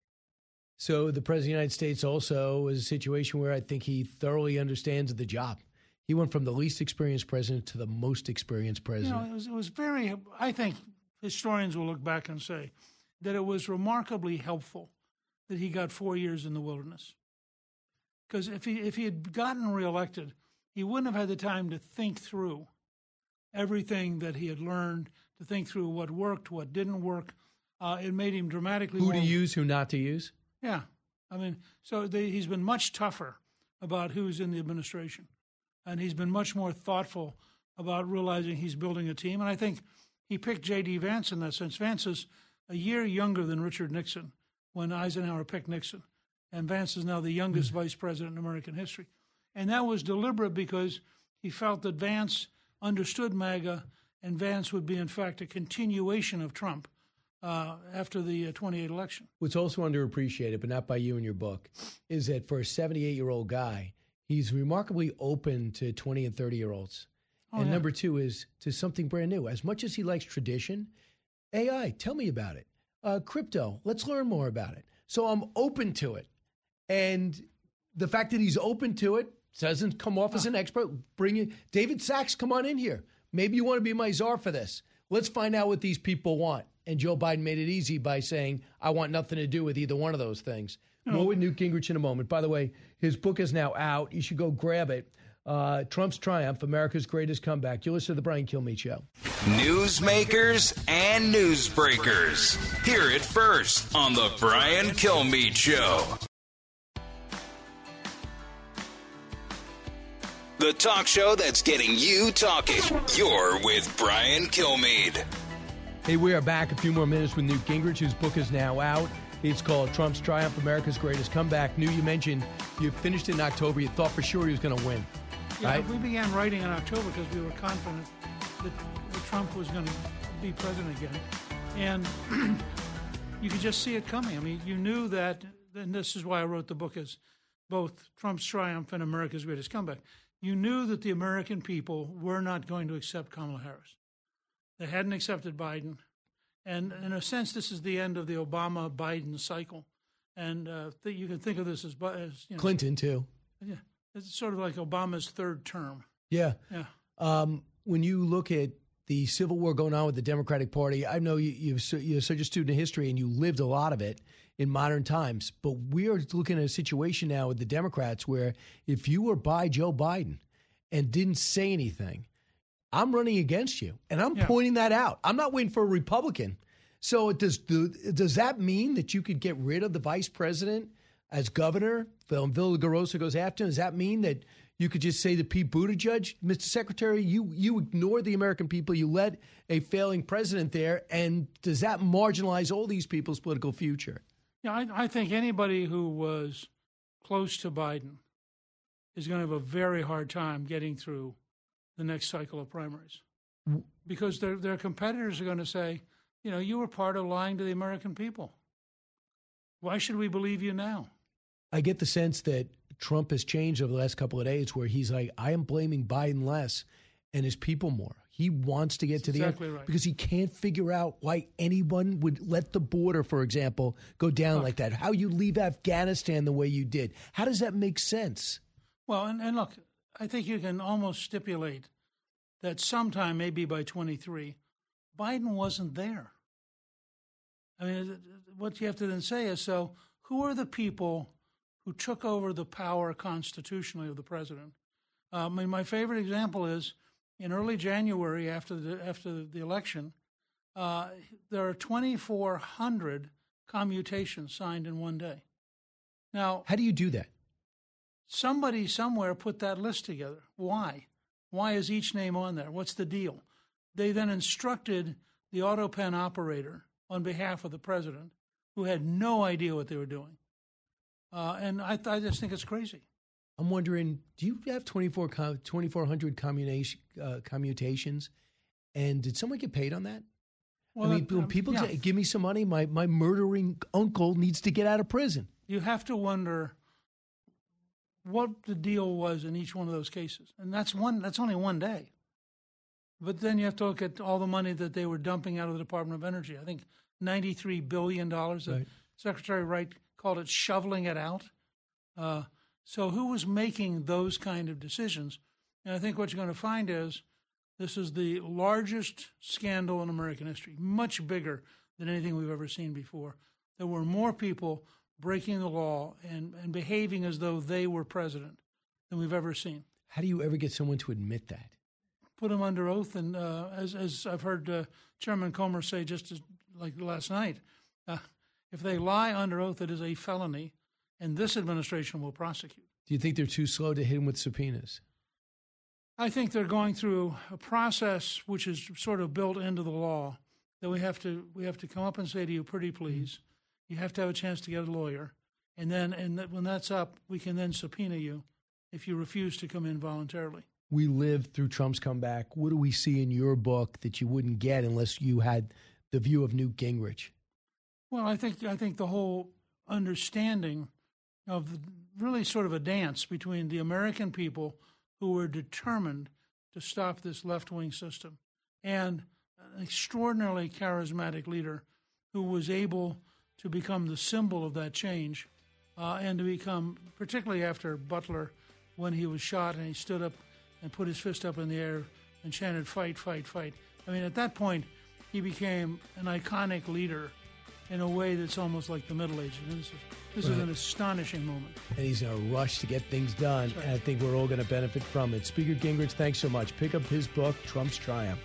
So the President of the United States also is a situation where I think he thoroughly understands the job. He went from the least experienced president to the most experienced president. You know, it was, it was very, I think historians will look back and say, that it was remarkably helpful that he got four years in the wilderness. Because if he, if he had gotten reelected, he wouldn't have had the time to think through everything that he had learned, to think through what worked, what didn't work. Uh, it made him dramatically Who more... to use, who not to use? Yeah. I mean, so they, he's been much tougher about who's in the administration. And he's been much more thoughtful about realizing he's building a team. And I think he picked J D. Vance in that sense. Vance is a year younger than Richard Nixon when Eisenhower picked Nixon. And Vance is now the youngest mm-hmm. vice president in American history. And that was deliberate because he felt that Vance understood MAGA, and Vance would be, in fact, a continuation of Trump uh, after the uh, twenty-eight election. What's also underappreciated, but not by you in your book, is that for a seventy-eight-year-old guy, he's remarkably open to twenty and thirty-year-olds. Oh, and yeah. number two is to something brand new. As much as he likes tradition, A I, tell me about it. Uh, crypto, let's learn more about it. So I'm open to it. And the fact that he's open to it doesn't come off as an expert. Bring it. David Sachs, come on in here. Maybe you want to be my czar for this. Let's find out what these people want. And Joe Biden made it easy by saying, I want nothing to do with either one of those things. No. More with Newt Gingrich in a moment. By the way, his book is now out. You should go grab it. Uh, Trump's Triumph, America's Greatest Comeback. You listen to The Brian Kilmeade Show. Newsmakers and newsbreakers. Hear it first on The Brian Kilmeade Show. The talk show that's getting you talking. You're with Brian Kilmeade. Hey, we are back. A few more minutes with Newt Gingrich, whose book is now out. It's called Trump's Triumph, America's Greatest Comeback. Newt, you mentioned you finished it in October. You thought for sure he was going to win. Yeah, right? We began writing in October because we were confident that, that Trump was going to be president again. And you could just see it coming. I mean, you knew that, and this is why I wrote the book as both Trump's Triumph and America's Greatest Comeback. You knew that the American people were not going to accept Kamala Harris. They hadn't accepted Biden. And in a sense, this is the end of the Obama-Biden cycle. And uh, th- you can think of this as, as you know, Clinton, too. Yeah, it's sort of like Obama's third term. Yeah. Yeah. Um, when you look at the civil war going on with the Democratic Party, I know you, you've, you're such a student of history and you lived a lot of it in modern times. But we are looking at a situation now with the Democrats where if you were by Joe Biden and didn't say anything, I'm running against you. And I'm yeah. pointing that out. I'm not waiting for a Republican. So does does that mean that you could get rid of the vice president as governor? Phil Villagrosa goes after him. Does that mean that you could just say to Pete Buttigieg, Mister Secretary, you, you ignore the American people. You let a failing president there. And does that marginalize all these people's political future? Yeah, I, I think anybody who was close to Biden is going to have a very hard time getting through the next cycle of primaries because their their competitors are going to say, you know, you were part of lying to the American people. Why should we believe you now? I get the sense that Trump has changed over the last couple of days where he's like, I am blaming Biden less and his people more. He wants to get That's to the exactly end right. because he can't figure out why anyone would let the border, for example, go down Look, like that. How you leave Afghanistan the way you did. How does that make sense? Well, and, and look, I think you can almost stipulate that sometime, maybe by twenty-three, Biden wasn't there. I mean, what you have to then say is, so who are the people who took over the power constitutionally of the president? Uh, I mean, my favorite example is in early January after the after the election, uh, there are twenty-four hundred commutations signed in one day. Now, how do you do that? Somebody somewhere put that list together. Why? Why is each name on there? What's the deal? They then instructed the auto pen operator on behalf of the president, who had no idea what they were doing. Uh, and I, th- I just think it's crazy. I'm wondering, do you have twenty-four, twenty-four hundred commutation, uh, commutations? And did someone get paid on that? Well, I mean, when um, people yeah. say, give me some money, my, my murdering uncle needs to get out of prison. You have to wonder what the deal was in each one of those cases. And that's one. That's only one day. But then you have to look at all the money that they were dumping out of the Department of Energy. I think ninety-three billion dollars. Right. Secretary Wright called it shoveling it out. Uh, so who was making those kind of decisions? And I think what you're going to find is this is the largest scandal in American history, much bigger than anything we've ever seen before. There were more people breaking the law and, and behaving as though they were president than we've ever seen. How do you ever get someone to admit that? Put them under oath, and uh, as, as I've heard uh, Chairman Comer say just as, like last night, uh, if they lie under oath, it is a felony, and this administration will prosecute. Do you think they're too slow to hit him with subpoenas? I think they're going through a process which is sort of built into the law that we have to we have to come up and say to you, pretty please, you have to have a chance to get a lawyer, and then and that when that's up, we can then subpoena you if you refuse to come in voluntarily. We lived through Trump's comeback. What do we see in your book that you wouldn't get unless you had the view of Newt Gingrich? Well, I think I think the whole understanding of the, really sort of a dance between the American people who were determined to stop this left-wing system and an extraordinarily charismatic leader who was able to become the symbol of that change uh, and to become, particularly after Butler, when he was shot and he stood up and put his fist up in the air and chanted, fight, fight, fight. I mean, at that point, he became an iconic leader in a way that's almost like the Middle Ages. And this is, this right. is an astonishing moment. And he's in a rush to get things done, right. and I think we're all going to benefit from it. Speaker Gingrich, thanks so much. Pick up his book, Trump's Triumph.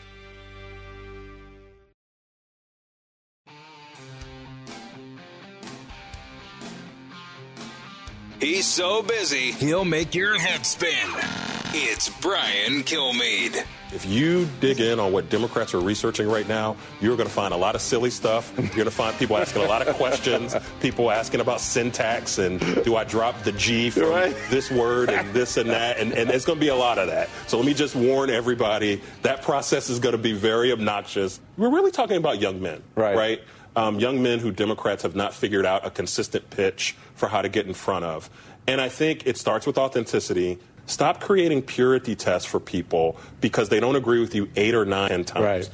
He's so busy, he'll make your head spin. It's Brian Kilmeade. If you dig in on what Democrats are researching right now, you're going to find a lot of silly stuff. You're going to find people asking a lot of questions, people asking about syntax and do I drop the G from right. this word and this and that, and, and there's going to be a lot of that. So let me just warn everybody, that process is going to be very obnoxious. We're really talking about young men, right? right? Um, young men who Democrats have not figured out a consistent pitch for how to get in front of. And I think it starts with authenticity. Stop creating purity tests for people because they don't agree with you eight or nine times. Right.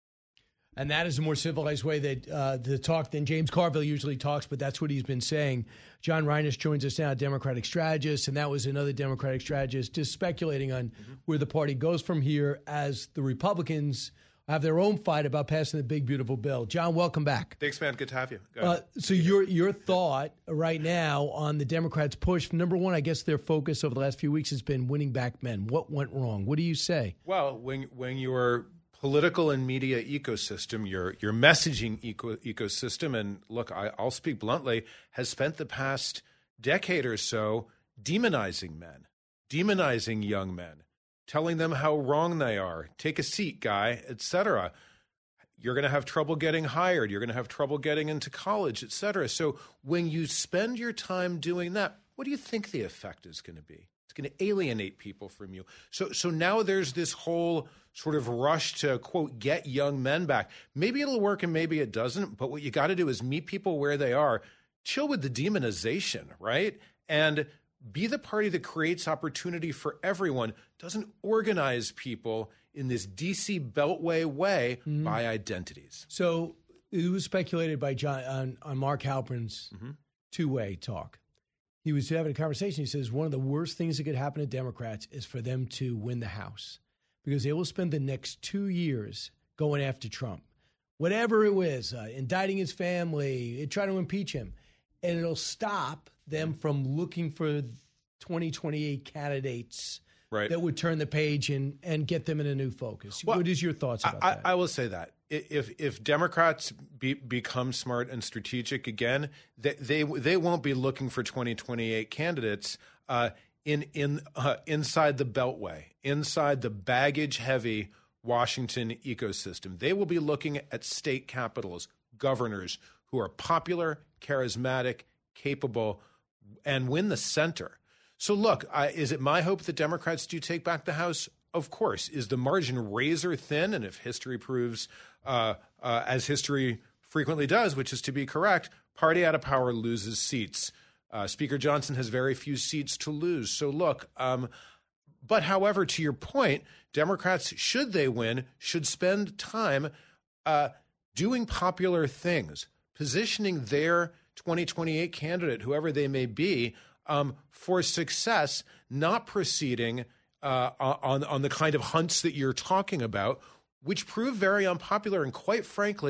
And that is a more civilized way that uh, to talk than James Carville usually talks, but that's what he's been saying. John Reines joins us now, a Democratic strategist, and that was another Democratic strategist just speculating on mm-hmm. where the party goes from here as the Republicans have their own fight about passing the big, beautiful bill. John, welcome back. Thanks, man. Good to have you. Uh, so your your thought right now on the Democrats' push, number one, I guess their focus over the last few weeks has been winning back men. What went wrong? What do you say? Well, when when your political and media ecosystem, your your messaging eco, ecosystem, and look, I, I'll speak bluntly, has spent the past decade or so demonizing men, demonizing young men, telling them how wrong they are, take a seat, guy, et cetera. You're going to have trouble getting hired. You're going to have trouble getting into college, et cetera. So when you spend your time doing that, what do you think the effect is going to be? It's going to alienate people from you. So, so now there's this whole sort of rush to, quote, get young men back. Maybe it'll work and maybe it doesn't, but what you got to do is meet people where they are, chill with the demonization, right? And be the party that creates opportunity for everyone, doesn't organize people in this D C Beltway way mm-hmm. by identities. So it was speculated by John on, on Mark Halpern's mm-hmm. two-way talk. He was having a conversation. He says one of the worst things that could happen to Democrats is for them to win the House because they will spend the next two years going after Trump. Whatever it was, uh, indicting his family, trying to impeach him. And it'll stop them from looking for twenty twenty-eight candidates right. that would turn the page and, and get them in a new focus. Well, what is your thoughts about I, that? I will say that. If if Democrats be, become smart and strategic again, they, they they won't be looking for twenty twenty-eight candidates uh, in in uh, inside the Beltway, inside the baggage-heavy Washington ecosystem. They will be looking at state capitals, governors who are popular, charismatic, capable, and win the center. So look, I, is it my hope that Democrats do take back the House? Of course. Is the margin razor thin? And if history proves, uh, uh, as history frequently does, which is to be correct, party out of power loses seats. Uh, Speaker Johnson has very few seats to lose. So look, um, but however, to your point, Democrats, should they win, should spend time uh, doing popular things, positioning their twenty twenty-eight candidate, whoever they may be, um, for success, not proceeding uh, on, on the kind of hunts that you're talking about, which prove very unpopular and, quite frankly,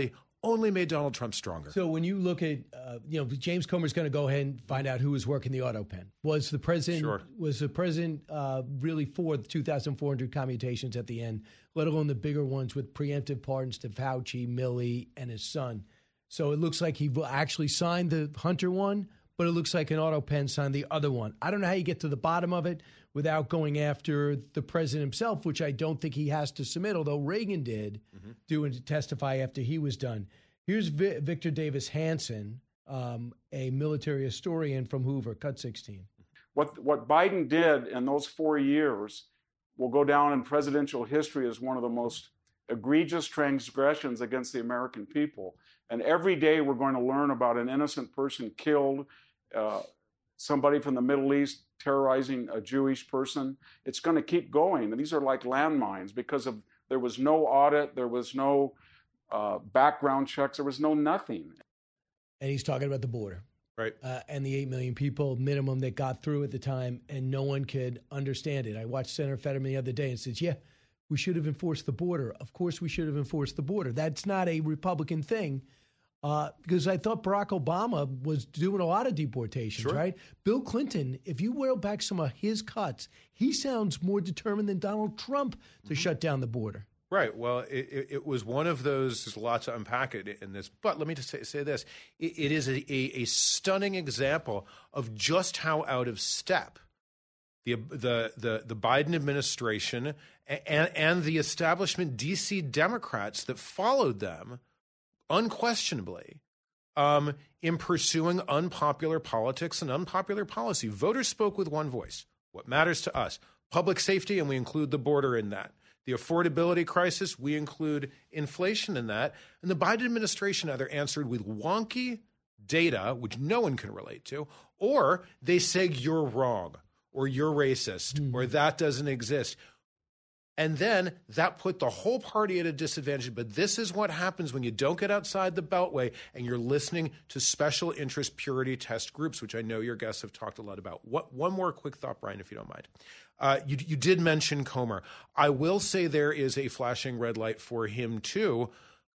only made Donald Trump stronger. So when you look at, uh, you know, James Comer's going to go ahead and find out who was working the auto pen. Was the president Sure. was the president uh, really for the two thousand four hundred commutations at the end, let alone the bigger ones with preemptive pardons to Fauci, Milley, and his son? So it looks like he actually signed the Hunter one, but it looks like an auto pen signed the other one. I don't know how you get to the bottom of it without going after the president himself, which I don't think he has to submit, although Reagan did mm-hmm. do and testify after he was done. Here's v- Victor Davis Hanson, um, a military historian from Hoover, cut sixteen. What, what Biden did in those four years will go down in presidential history as one of the most egregious transgressions against the American people. And every day we're going to learn about an innocent person killed, uh, somebody from the Middle East terrorizing a Jewish person. It's going to keep going. And these are like landmines because of there was no audit, there was no uh, background checks, there was no nothing. And he's talking about the border. Right. Uh, and the eight million people minimum that got through at the time, and no one could understand it. I watched Senator Fetterman the other day and says, yeah, we should have enforced the border. Of course we should have enforced the border. That's not a Republican thing. Uh, because I thought Barack Obama was doing a lot of deportations, Sure. right? Bill Clinton, if you roll back some of his cuts, he sounds more determined than Donald Trump to mm-hmm. shut down the border. Right. Well, it, it, it was one of those, there's a lot to unpack it in this. But let me just say, say this. It, it is a, a, a stunning example of just how out of step the the the, the Biden administration and, and the establishment D C Democrats that followed them unquestionably, um, in pursuing unpopular politics and unpopular policy. Voters spoke with one voice. What matters to us? Public safety, and we include the border in that. The affordability crisis, we include inflation in that. And the Biden administration either answered with wonky data, which no one can relate to, or they say you're wrong, or you're racist, mm. or that doesn't exist. And then that put the whole party at a disadvantage. But this is what happens when you don't get outside the Beltway and you're listening to special interest purity test groups, which I know your guests have talked a lot about. What, one more quick thought, Brian, if you don't mind. Uh, you, you did mention Comer. I will say there is a flashing red light for him, too.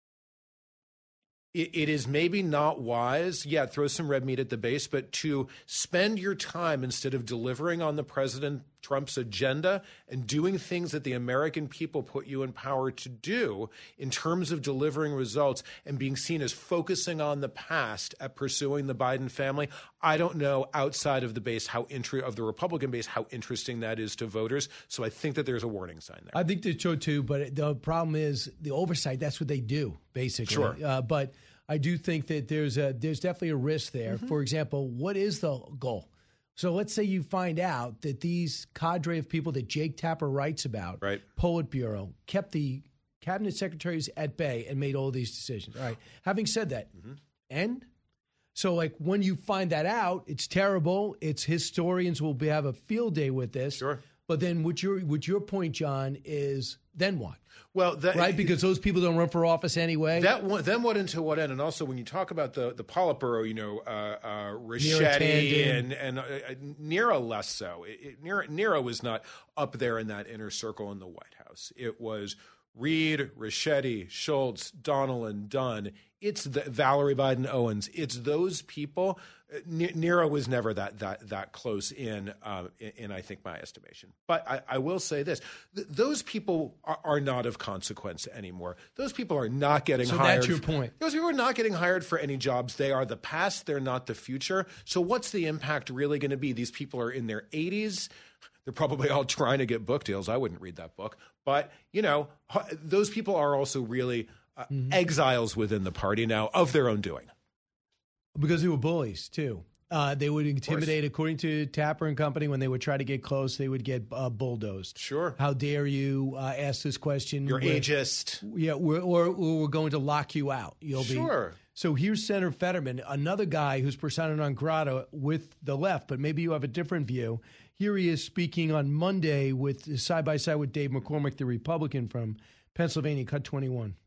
It, it is maybe not wise, yeah, throw some red meat at the base, but to spend your time instead of delivering on the President Trump's agenda and doing things that the American people put you in power to do in terms of delivering results and being seen as focusing on the past at pursuing the Biden family. I don't know outside of the base how inter- of the Republican base how interesting that is to voters. So I think that there's a warning sign there. I think there's so too, but the problem is the oversight. That's what they do, basically. Sure. Uh, but I do think that there's a there's definitely a risk there. Mm-hmm. For example, what is the goal? So let's say you find out that these cadre of people that Jake Tapper writes about, right. Politburo, kept the cabinet secretaries at bay and made all these decisions. All right. Having said that, mm-hmm. and so like when you find that out, it's terrible. It's historians will be, have a field day with this. Sure. But then what your what your point, John, is then what? Well, that, right, because those people don't run for office anyway. That one, then what into what end? And also, when you talk about the the Politburo, you know, uh, uh, Ricchetti and and uh, Nero less so. It, it, Nero, Nero was not up there in that inner circle in the White House. It was Reid, Ricchetti, Schultz, Donnellan, Dunn. It's the Valerie Biden Owens. It's those people. N- Nero was never that that that close in, uh, in, in I think my estimation. But I, I will say this: Th- those people are, are not of consequence anymore. Those people are not getting so hired. So that's your point. Those people are not getting hired for any jobs. They are the past. They're not the future. So what's the impact really going to be? These people are in their eighties. They're probably all trying to get book deals. I wouldn't read that book. But, you know, those people are also really uh, mm-hmm. exiles within the party now of their own doing. Because they were bullies, too. Uh, they would intimidate, according to Tapper and company, when they would try to get close, they would get uh, bulldozed. Sure. How dare you uh, ask this question? You're we're, ageist. Yeah, we're, or, or we're going to lock you out. You'll sure. Be, so here's Senator Fetterman, another guy who's persona non grata with the left, but maybe you have a different view. Here he is speaking on Monday with side by side with Dave McCormick, the Republican from Pennsylvania, cut twenty-one.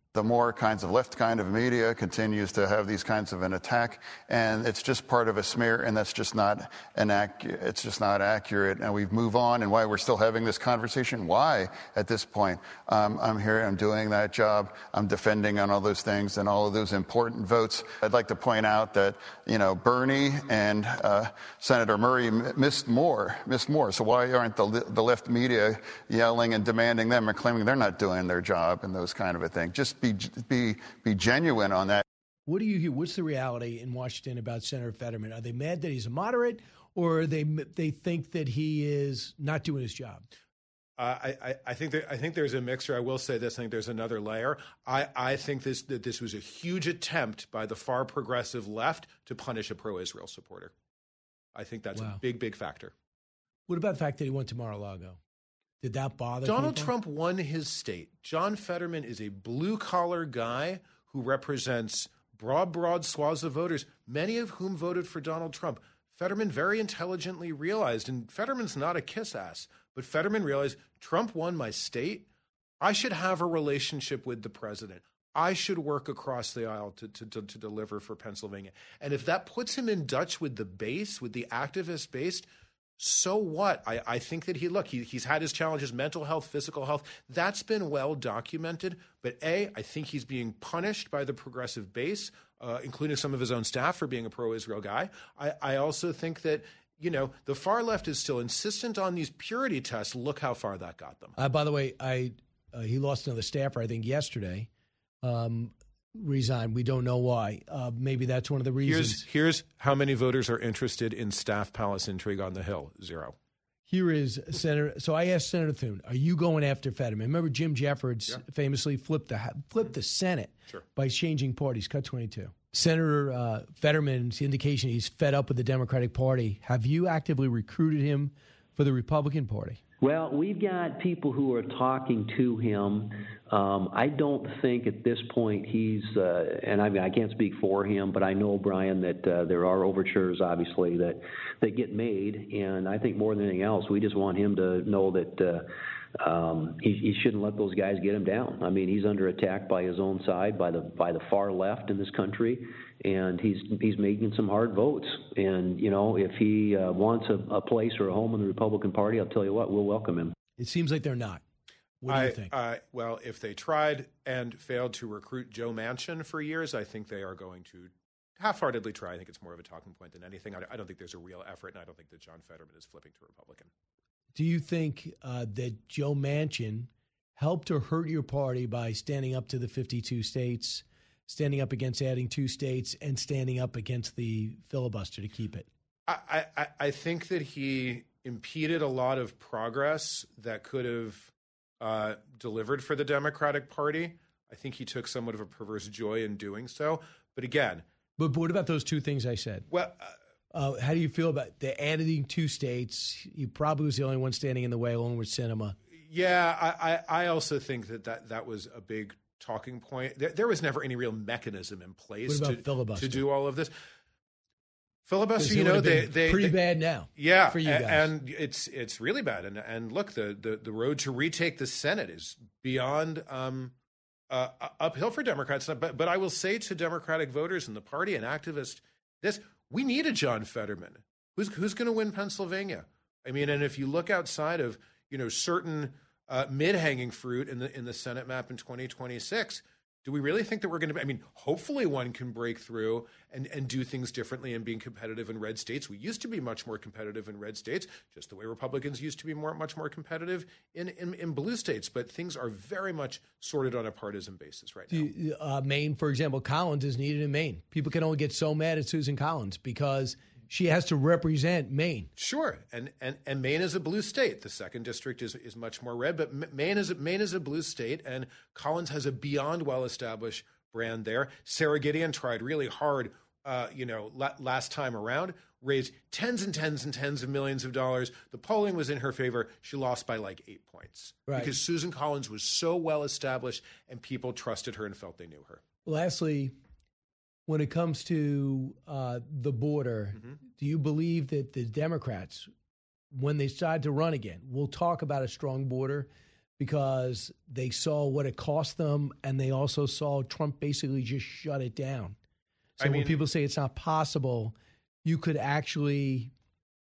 The more kinds of left kind of media continues to have these kinds of an attack, and it's just part of a smear, and that's just not an accurate. It's just not accurate. And we move on, and why we're still having this conversation? Why at this point? Um, I'm here. I'm doing that job. I'm defending on all those things and all of those important votes. I'd like to point out that you know Bernie and uh, Senator Murray m- missed more. Missed more. So why aren't the the left media yelling and demanding them and claiming they're not doing their job and those kind of a thing? Just Be, be be genuine on that. What do you hear? What's the reality in Washington about Senator Fetterman? Are they mad that he's a moderate, or are they they think that he is not doing his job? Uh, I, I, I think there, I think there's a mixture. I will say this. I think there's another layer. I, I think this that this was a huge attempt by the far progressive left to punish a pro-Israel supporter. I think that's wow. a big, big factor. What about the fact that he went to Mar-a-Lago? Did that bother Donald people? Trump won his state. John Fetterman is a blue-collar guy who represents broad, broad swaths of voters, many of whom voted for Donald Trump. Fetterman very intelligently realized, and Fetterman's not a kiss-ass, but Fetterman realized Trump won my state. I should have a relationship with the president. I should work across the aisle to, to, to, to deliver for Pennsylvania. And if that puts him in Dutch with the base, with the activist base, so what? I, I think that he, look, he, he's had his challenges, mental health, physical health. That's been well documented. But A, I think he's being punished by the progressive base, uh, including some of his own staff for being a pro-Israel guy. I, I also think that, you know, the far left is still insistent on these purity tests. Look how far that got them. Uh, by the way, I uh, he lost another staffer, I think, yesterday. Um Resigned. We don't know why. Uh, maybe that's one of the reasons. Here's, here's how many voters are interested in staff palace intrigue on the Hill. Zero. Here is Senator. So I asked Senator Thune, are you going after Fetterman? Remember Jim Jeffords yeah. famously flipped the flipped the Senate sure. by changing parties. Cut twenty-two. Senator uh, Fetterman's indication he's fed up with the Democratic Party. Have you actively recruited him for the Republican Party? Well, we've got people who are talking to him. Um, I don't think at this point he's, uh, and I mean, I can't speak for him, but I know, Brian, that uh, there are overtures, obviously, that, that get made. And I think more than anything else, we just want him to know that uh, um, he, he shouldn't let those guys get him down. I mean, he's under attack by his own side, by the by the far left in this country. And he's he's making some hard votes. And, you know, if he uh, wants a, a place or a home in the Republican Party, I'll tell you what, we'll welcome him. It seems like they're not. What do I, you think? Uh, well, if they tried and failed to recruit Joe Manchin for years, I think they are going to half-heartedly try. I think it's more of a talking point than anything. I, I don't think there's a real effort, and I don't think that John Fetterman is flipping to Republican. Do you think uh, that Joe Manchin helped or hurt your party by standing up to the fifty-two states, standing up against adding two states, and standing up against the filibuster to keep it? I, I, I think that he impeded a lot of progress that could have uh, delivered for the Democratic Party. I think he took somewhat of a perverse joy in doing so. But again... But, but what about those two things I said? Well... Uh, uh, how do you feel about the adding two states? He probably was the only one standing in the way, along with Sinema. Yeah, I, I, I also think that, that that was a big talking point. There, there was never any real mechanism in place to, to do all of this. Filibuster, you know, they they pretty they, bad now. Yeah, for you guys. And it's it's really bad. And and look, the the, the road to retake the Senate is beyond um, uh, uphill for Democrats. But but I will say to Democratic voters and the party and activists, this we need a John Fetterman. Who's who's going to win Pennsylvania? I mean, and if you look outside of you know certain uh, mid-hanging fruit in the in the Senate map in twenty twenty-six. Do we really think that we're going to be, I mean, hopefully one can break through and, and do things differently and being competitive in red states. We used to be much more competitive in red states, just the way Republicans used to be more, much more competitive in, in, in blue states. But things are very much sorted on a partisan basis right now. You, uh, Maine, for example, Collins is needed in Maine. People can only get so mad at Susan Collins because she has to represent Maine. Sure, and and, and Maine is a blue state. The second district is is much more red, but Maine is a, Maine is a blue state, and Collins has a beyond well-established brand there. Sarah Gideon tried really hard, uh, you know, la- last time around, raised tens and tens and tens of millions of dollars. The polling was in her favor. She lost by like eight points right. because Susan Collins was so well-established, and people trusted her and felt they knew her. Lastly, when it comes to uh, the border, mm-hmm. do you believe that the Democrats, when they decide to run again, will talk about a strong border because they saw what it cost them, and they also saw Trump basically just shut it down. So I mean, when people say it's not possible, you could actually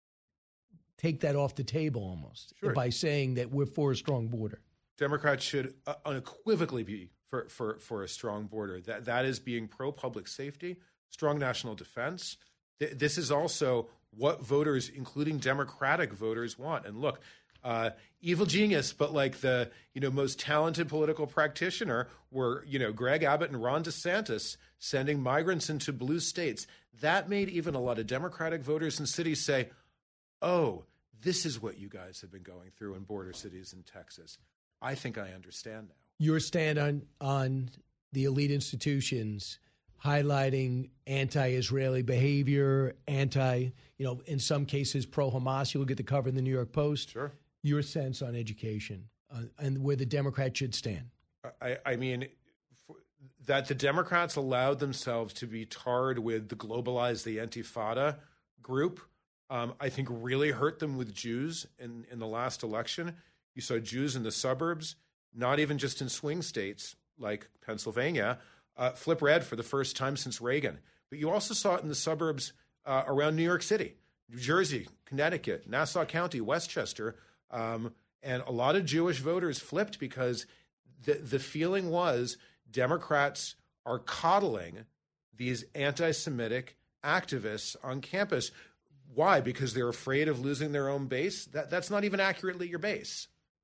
take that off the table almost Sure. by saying that we're for a strong border. Democrats should uh, unequivocally be for, for, for a strong border. That that is being pro-public safety, strong national defense. Th- this is also what voters, including Democratic voters, want. And look, uh, evil genius, but like the you know most talented political practitioner were you know Greg Abbott and Ron DeSantis sending migrants into blue states. That made even a lot of Democratic voters in cities say, "Oh, this is what you guys have been going through in border cities in Texas. I think I understand now." Your stand on on the elite institutions highlighting anti-Israeli behavior, anti, you know, in some cases pro-Hamas. You look at the cover in the New York Post. Sure. Your sense on education uh, and where the Democrats should stand. I, I mean, f- that the Democrats allowed themselves to be tarred with the globalized, the Intifada group, um, I think really hurt them with Jews in, in the last election. You saw Jews in the suburbs, not even just in swing states like Pennsylvania, uh, flip red for the first time since Reagan. But you also saw it in the suburbs uh, around New York City, New Jersey, Connecticut, Nassau County, Westchester. Um, and a lot of Jewish voters flipped because the, the feeling was Democrats are coddling these anti-Semitic activists on campus. Why? Because they're afraid of losing their own base? That, that's not even accurately your base.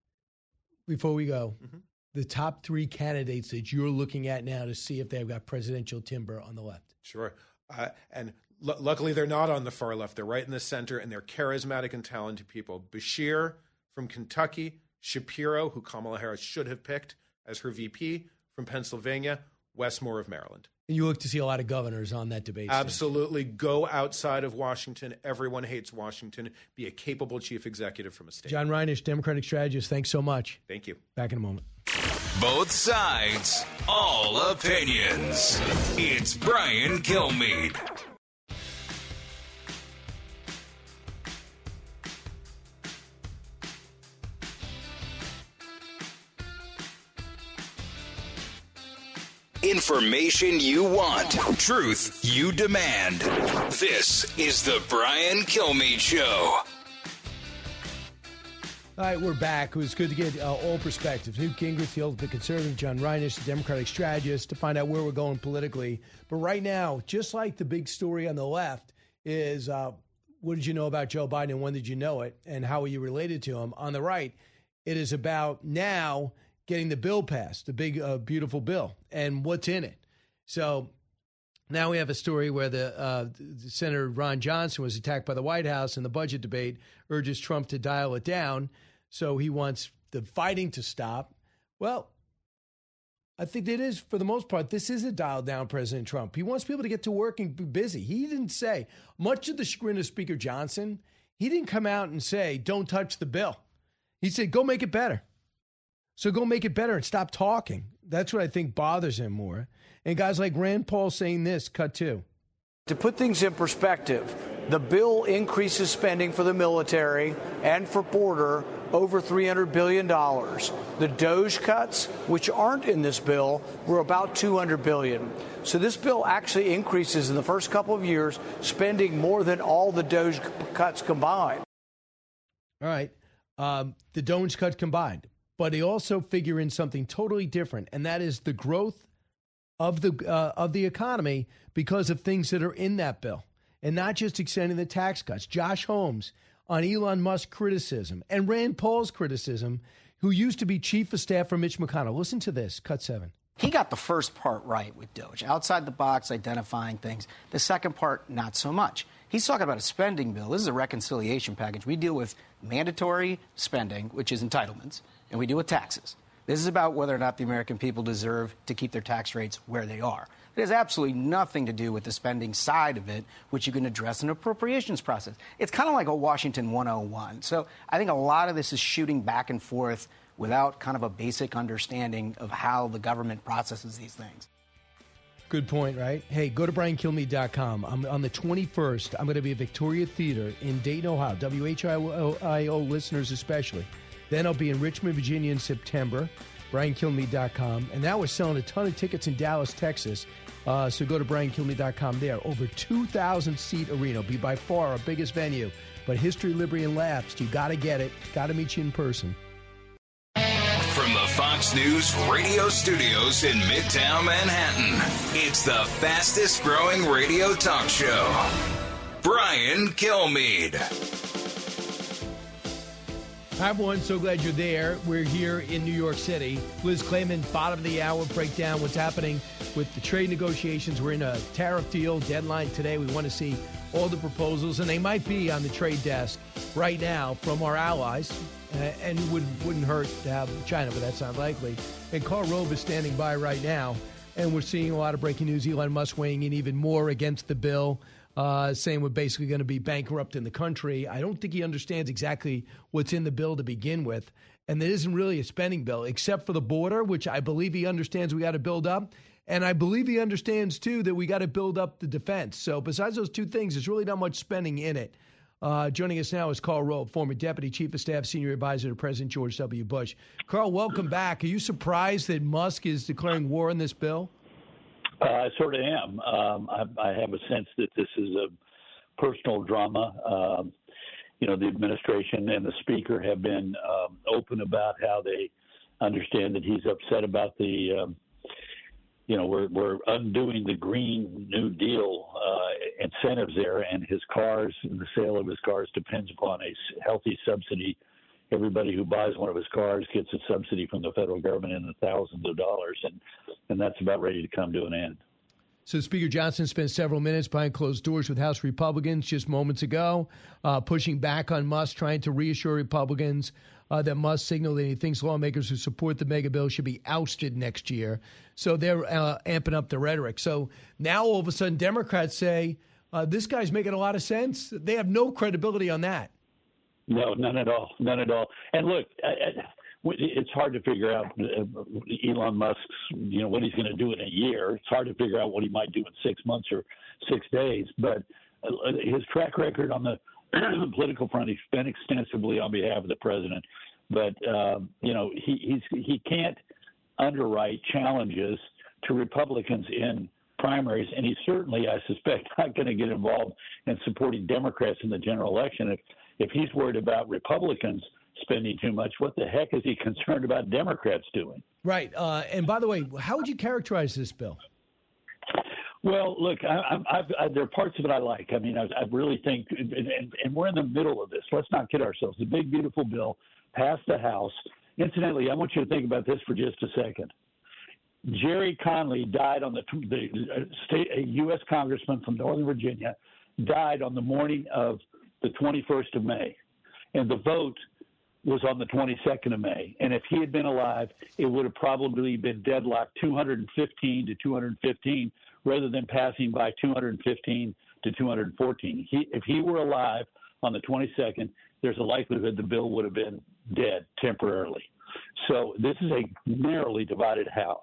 Before we go, mm-hmm. the top three candidates that you're looking at now to see if they've got presidential timber on the left. Sure. Uh, and l- luckily, they're not on the far left. They're right in the center, and they're charismatic and talented people. Bashir from Kentucky, Shapiro, who Kamala Harris should have picked as her V P from Pennsylvania, Wes Moore of Maryland. And you look to see a lot of governors on that debate. Absolutely. Stage. Go outside of Washington. Everyone hates Washington. Be a capable chief executive from a state. John Reinish, Democratic strategist, thanks so much. Thank you. Back in a moment. Both sides, all opinions. It's Brian Kilmeade. Information you want, truth you demand. This is the Brian Kilmeade Show. All right, we're back. It was good to get uh, all perspectives. Newt Gingrich, the ultimate conservative, John Reinish, the Democratic strategist, to find out where we're going politically. But right now, just like the big story on the left is uh, what did you know about Joe Biden and when did you know it and how are you related to him? On the right, it is about now getting the bill passed, the big, uh, beautiful bill, and what's in it. So now we have a story where the, uh, the Senator Ron Johnson was attacked by the White House in the budget debate, urges Trump to dial it down. So he wants the fighting to stop. Well, I think it is, for the most part, this is a dialed down President Trump. He wants people to get to work and be busy. He didn't say, much of the chagrin of Speaker Johnson, he didn't come out and say, don't touch the bill. He said, go make it better. So go make it better and stop talking. That's what I think bothers him more. And guys like Rand Paul saying this, cut two. To put things in perspective, the bill increases spending for the military and for border over three hundred billion dollars. The DOGE cuts, which aren't in this bill, were about two hundred billion dollars. So this bill actually increases in the first couple of years spending more than all the DOGE cuts combined. All right. Um, the DOGE cut combined. But they also figure in something totally different, and that is the growth of the uh, of the economy because of things that are in that bill, and not just extending the tax cuts. Josh Holmes on Elon Musk criticism and Rand Paul's criticism, who used to be chief of staff for Mitch McConnell. Listen to this, cut seven. He got the first part right with DOGE, outside the box, identifying things. The second part, not so much. He's talking about a spending bill. This is a reconciliation package. We deal with mandatory spending, which is entitlements, and we deal with taxes. This is about whether or not the American people deserve to keep their tax rates where they are. It has absolutely nothing to do with the spending side of it, which you can address in an appropriations process. It's kind of like a Washington one oh one. So I think a lot of this is shooting back and forth without kind of a basic understanding of how the government processes these things. Good point, right? Hey, go to brian kilmeade dot com. I'm on the twenty-first. I'm going to be at Victoria Theater in Dayton, Ohio. W H I O listeners especially. Then I'll be in Richmond, Virginia in September, brian kilmeade dot com. And now we're selling a ton of tickets in Dallas, Texas. Uh, so go to brian kilmeade dot com there. Over two thousand seat arena. It'll be by far our biggest venue. But history, liberty, and laughs, you got to get it. Got to meet you in person. From the Fox News radio studios in Midtown Manhattan, it's the fastest growing radio talk show. Brian Kilmeade. Hi, everyone. So glad you're there. We're here in New York City. Liz Clayman, bottom of the hour, break down what's happening with the trade negotiations. We're in a tariff deal deadline today. We want to see all the proposals, and they might be on the trade desk right now from our allies. Uh, and it wouldn't, wouldn't hurt to have China, but that's not likely. And Karl Rove is standing by right now, and we're seeing a lot of breaking news. Elon Musk weighing in even more against the bill, uh, saying we're basically going to be bankrupt in the country. I don't think he understands exactly what's in the bill to begin with. And there isn't really a spending bill, except for the border, which I believe he understands we got to build up. And I believe he understands, too, that we got to build up the defense. So besides those two things, there's really not much spending in it. Uh, joining us now is Karl Rove, former Deputy Chief of Staff, Senior Advisor to President George W. Bush. Karl, welcome back. Are you surprised that Musk is declaring war on this bill? Uh, I sort of am. Um, I, I have a sense that this is a personal drama. Um, you know, the administration and the speaker have been um, open about how they understand that he's upset about the, um, you know, we're, we're undoing the Green New Deal uh, incentives there, and his cars, and the sale of his cars depends upon a healthy subsidy. Everybody who buys one of his cars gets a subsidy from the federal government in the thousands of dollars, and, and that's about ready to come to an end. So Speaker Johnson spent several minutes behind closed doors with House Republicans just moments ago, uh, pushing back on Musk, trying to reassure Republicans uh, that Musk signaled that he thinks lawmakers who support the mega bill should be ousted next year. So they're uh, amping up the rhetoric. So now all of a sudden Democrats say, uh, this guy's making a lot of sense. They have no credibility on that. No, none at all. None at all. And look, I, I, it's hard to figure out uh, Elon Musk's, you know, what he's going to do in a year. It's hard to figure out what he might do in six months or six days. But uh, his track record on the political front, he's been extensively on behalf of the president. But, uh, you know, he he's, he can't underwrite challenges to Republicans in primaries, and he's certainly, I suspect, not going to get involved in supporting Democrats in the general election. If if he's worried about Republicans spending too much, what the heck is he concerned about Democrats doing? Right. Uh, and by the way, how would you characterize this bill? Well, look, I, I, I, there are parts of it I like. I mean, I, I really think, and, and, and we're in the middle of this. Let's not kid ourselves. The big, beautiful bill passed the House. Incidentally, I want you to think about this for just a second. Jerry Conley died on the, the state, a U S congressman from Northern Virginia, died on the morning of the twenty-first of May. And the vote was on the twenty-second of May. And if he had been alive, it would have probably been deadlocked two hundred fifteen to two hundred fifteen rather than passing by two hundred fifteen to two hundred fourteen. He, if he were alive on the twenty-second, there's a likelihood the bill would have been dead temporarily. So this is a narrowly divided House.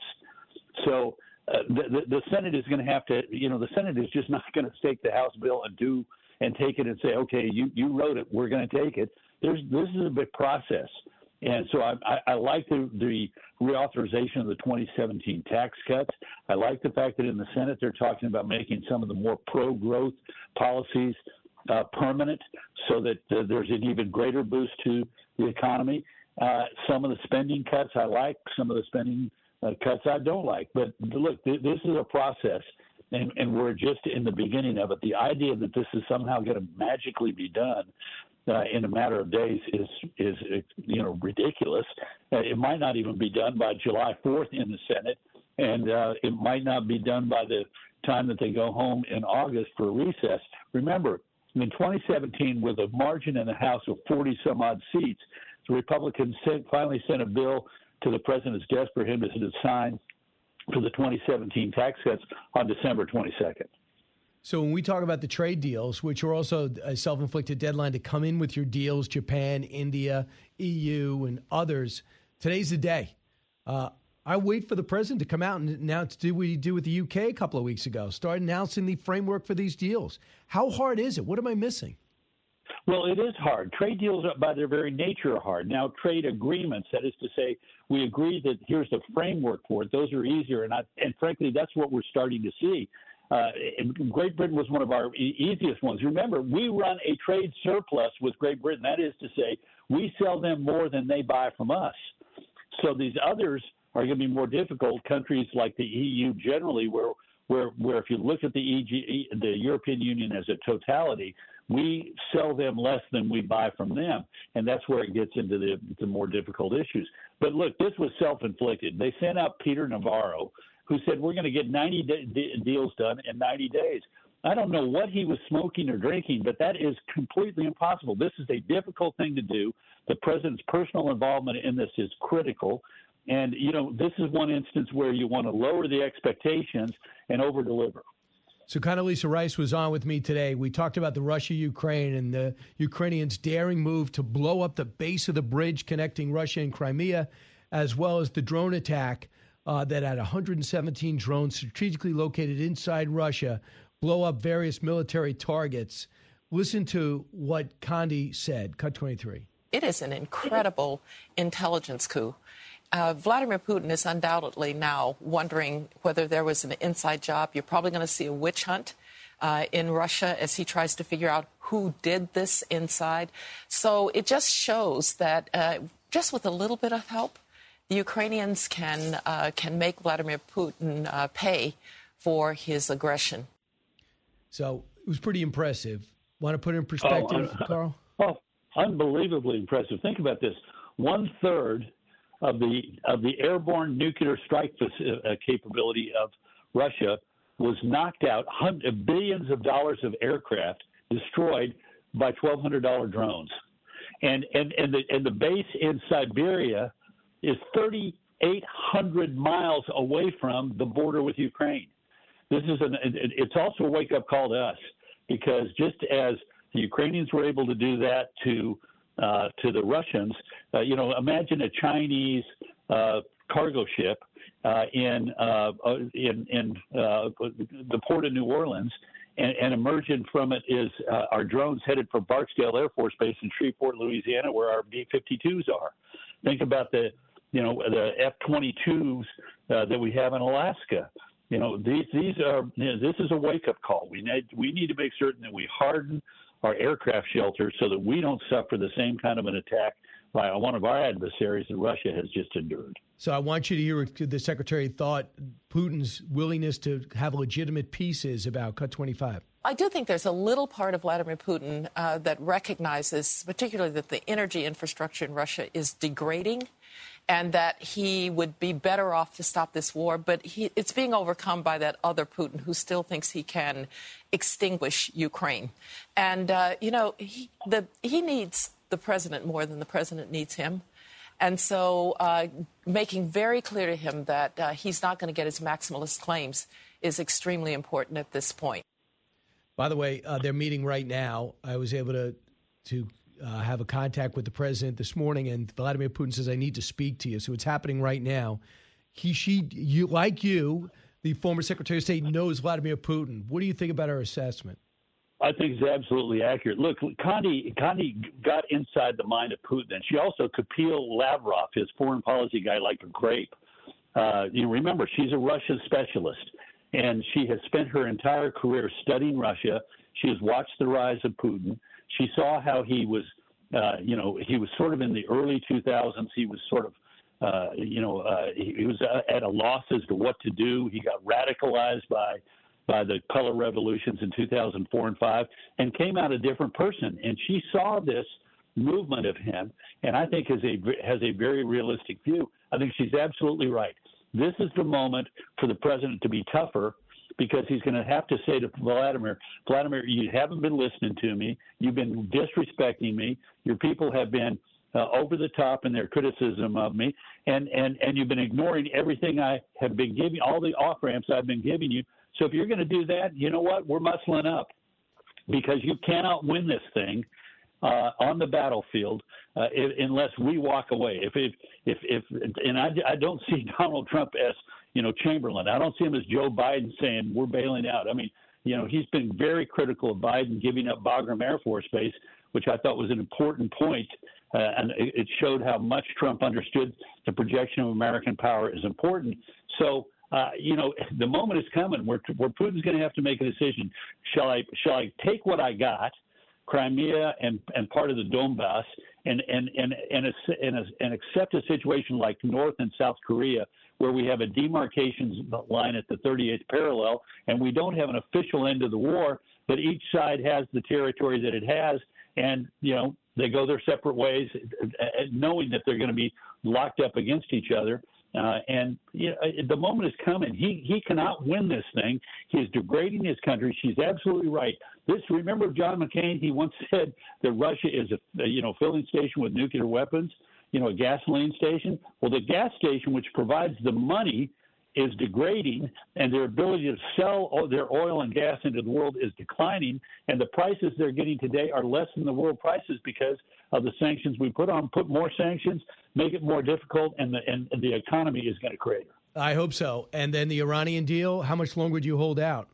So uh, the, the, the Senate is going to have to, you know, the Senate is just not going to take the House bill and do and take it and say, okay, you, you wrote it, we're going to take it. There's this is a big process. And so I, I, I like the, the reauthorization of the twenty seventeen tax cuts. I like the fact that in the Senate they're talking about making some of the more pro-growth policies uh, permanent so that uh, there's an even greater boost to the economy. Uh, some of the spending cuts I like, some of the spending uh, cuts I don't like. But look, th- this is a process, and, and we're just in the beginning of it. The idea that this is somehow going to magically be done uh, in a matter of days is, is you know, ridiculous. Uh, it might not even be done by July fourth in the Senate, and uh, it might not be done by the time that they go home in August for a recess. Remember, in twenty seventeen, with a margin in the House of forty some odd seats, the Republicans sent, finally sent a bill to the president's desk for him to sign for the twenty seventeen tax cuts on December twenty-second. So when we talk about the trade deals, which are also a self-inflicted deadline to come in with your deals, Japan, India, E U, and others, today's the day. Uh, I wait for the president to come out and announce, did we do with the U K a couple of weeks ago, start announcing the framework for these deals. How hard is it? What am I missing? Well, it is hard. Trade deals, by their very nature, are hard. Now, trade agreements, that is to say, we agree that here's the framework for it. Those are easier, and, I, and frankly, that's what we're starting to see. Uh, Great Britain was one of our e- easiest ones. Remember, we run a trade surplus with Great Britain. That is to say, we sell them more than they buy from us. So these others are going to be more difficult. Countries like the E U generally, where where where if you look at the E G, the European Union as a totality, we sell them less than we buy from them, and that's where it gets into the, the more difficult issues. But look, this was self-inflicted. They sent out Peter Navarro, who said we're going to get ninety de- de- deals done in ninety days. I don't know what he was smoking or drinking, but that is completely impossible. This is a difficult thing to do. The president's personal involvement in this is critical. And, you know, this is one instance where you want to lower the expectations and over-deliver. So Condoleezza Rice was on with me today. We talked about the Russia-Ukraine and the Ukrainians' daring move to blow up the base of the bridge connecting Russia and Crimea, as well as the drone attack uh, that had one hundred seventeen drones strategically located inside Russia blow up various military targets. Listen to what Condi said. Cut twenty-three. It is an incredible intelligence coup. Uh, Vladimir Putin is undoubtedly now wondering whether there was an inside job. You're probably going to see a witch hunt uh, in Russia as he tries to figure out who did this inside. So it just shows that uh, just with a little bit of help, the Ukrainians can uh, can make Vladimir Putin uh, pay for his aggression. So it was pretty impressive. Want to put it in perspective, oh, Carl? Oh, unbelievably impressive. Think about this. One third of the of the airborne nuclear strike uh, capability of Russia was knocked out, hundred, billions of dollars of aircraft destroyed by twelve hundred dollars drones. And, and, and, the, and the base in Siberia is thirty-eight hundred miles away from the border with Ukraine. This is an, it's also a wake-up call to us, because just as the Ukrainians were able to do that to uh, to the Russians, uh, you know, imagine a Chinese uh, cargo ship uh, in uh, in, in uh, the port of New Orleans, and, and emerging from it is uh, our drones headed for Barksdale Air Force Base in Shreveport, Louisiana, where our B fifty-twos are. Think about the, you know, the F twenty-twos uh, that we have in Alaska. You know, these these are you know, this is a wake up call. We need we need to make certain that we harden our aircraft shelters so that we don't suffer the same kind of an attack by one of our adversaries that Russia has just endured. So I want you to hear what the Secretary thought Putin's willingness to have legitimate peace is about. Cut twenty-five. I do think there's a little part of Vladimir Putin uh, that recognizes, particularly that the energy infrastructure in Russia is degrading, and that he would be better off to stop this war. But he, it's being overcome by that other Putin who still thinks he can extinguish Ukraine. And, uh, you know, he, the, he needs the president more than the president needs him. And so uh, making very clear to him that uh, he's not going to get his maximalist claims is extremely important at this point. By the way, uh, they're meeting right now. I was able to to uh, have a contact with the president this morning, and Vladimir Putin says, I need to speak to you. So it's happening right now. He, she, you, like you, the former Secretary of State, knows Vladimir Putin. What do you think about her assessment? I think it's absolutely accurate. Look, Condi, Condi got inside the mind of Putin, and she also could peel Lavrov, his foreign policy guy, like a grape. Uh, you remember, she's a Russian specialist, and she has spent her entire career studying Russia. She has watched the rise of Putin. She saw how he was, uh, you know, he was sort of in the early two thousands. He was sort of, uh, you know, uh, he, he was at a loss as to what to do. He got radicalized by by the color revolutions in two thousand four and five, and came out a different person. And she saw this movement of him, and I think has a has a very realistic view. I think she's absolutely right. This is the moment for the president to be tougher, because he's going to have to say to Vladimir, Vladimir, you haven't been listening to me. You've been disrespecting me. Your people have been uh, over the top in their criticism of me, and, and, and you've been ignoring everything I have been giving, all the off-ramps I've been giving you. So if you're going to do that, you know what? We're muscling up, because you cannot win this thing uh, on the battlefield uh, if, unless we walk away. If if if, if and I, I don't see Donald Trump as, you know, Chamberlain. I don't see him as Joe Biden saying we're bailing out. I mean, You know, he's been very critical of Biden giving up Bagram Air Force Base, which I thought was an important point. Uh, and it showed how much Trump understood the projection of American power is important. So, uh, you know, the moment is coming where, where Putin's going to have to make a decision. Shall I shall I take what I got, Crimea and, and part of the Donbass, and and and and, and, and accept a situation like North and South Korea, where we have a demarcation line at the thirty-eighth parallel, and we don't have an official end of the war, but each side has the territory that it has, and, you know, they go their separate ways, knowing that they're going to be locked up against each other. Uh, and you know, the moment is coming. He he cannot win this thing. He is degrading his country. She's absolutely right. This, remember John McCain? He once said that Russia is a you know filling station with nuclear weapons. You know, a gasoline station. Well, the gas station, which provides the money, is degrading, and their ability to sell their oil and gas into the world is declining, and the prices they're getting today are less than the world prices because of the sanctions we put on. Put more sanctions, make it more difficult, and the and, and the economy is going to crater. I hope so. And then the Iranian deal, how much longer would you hold out?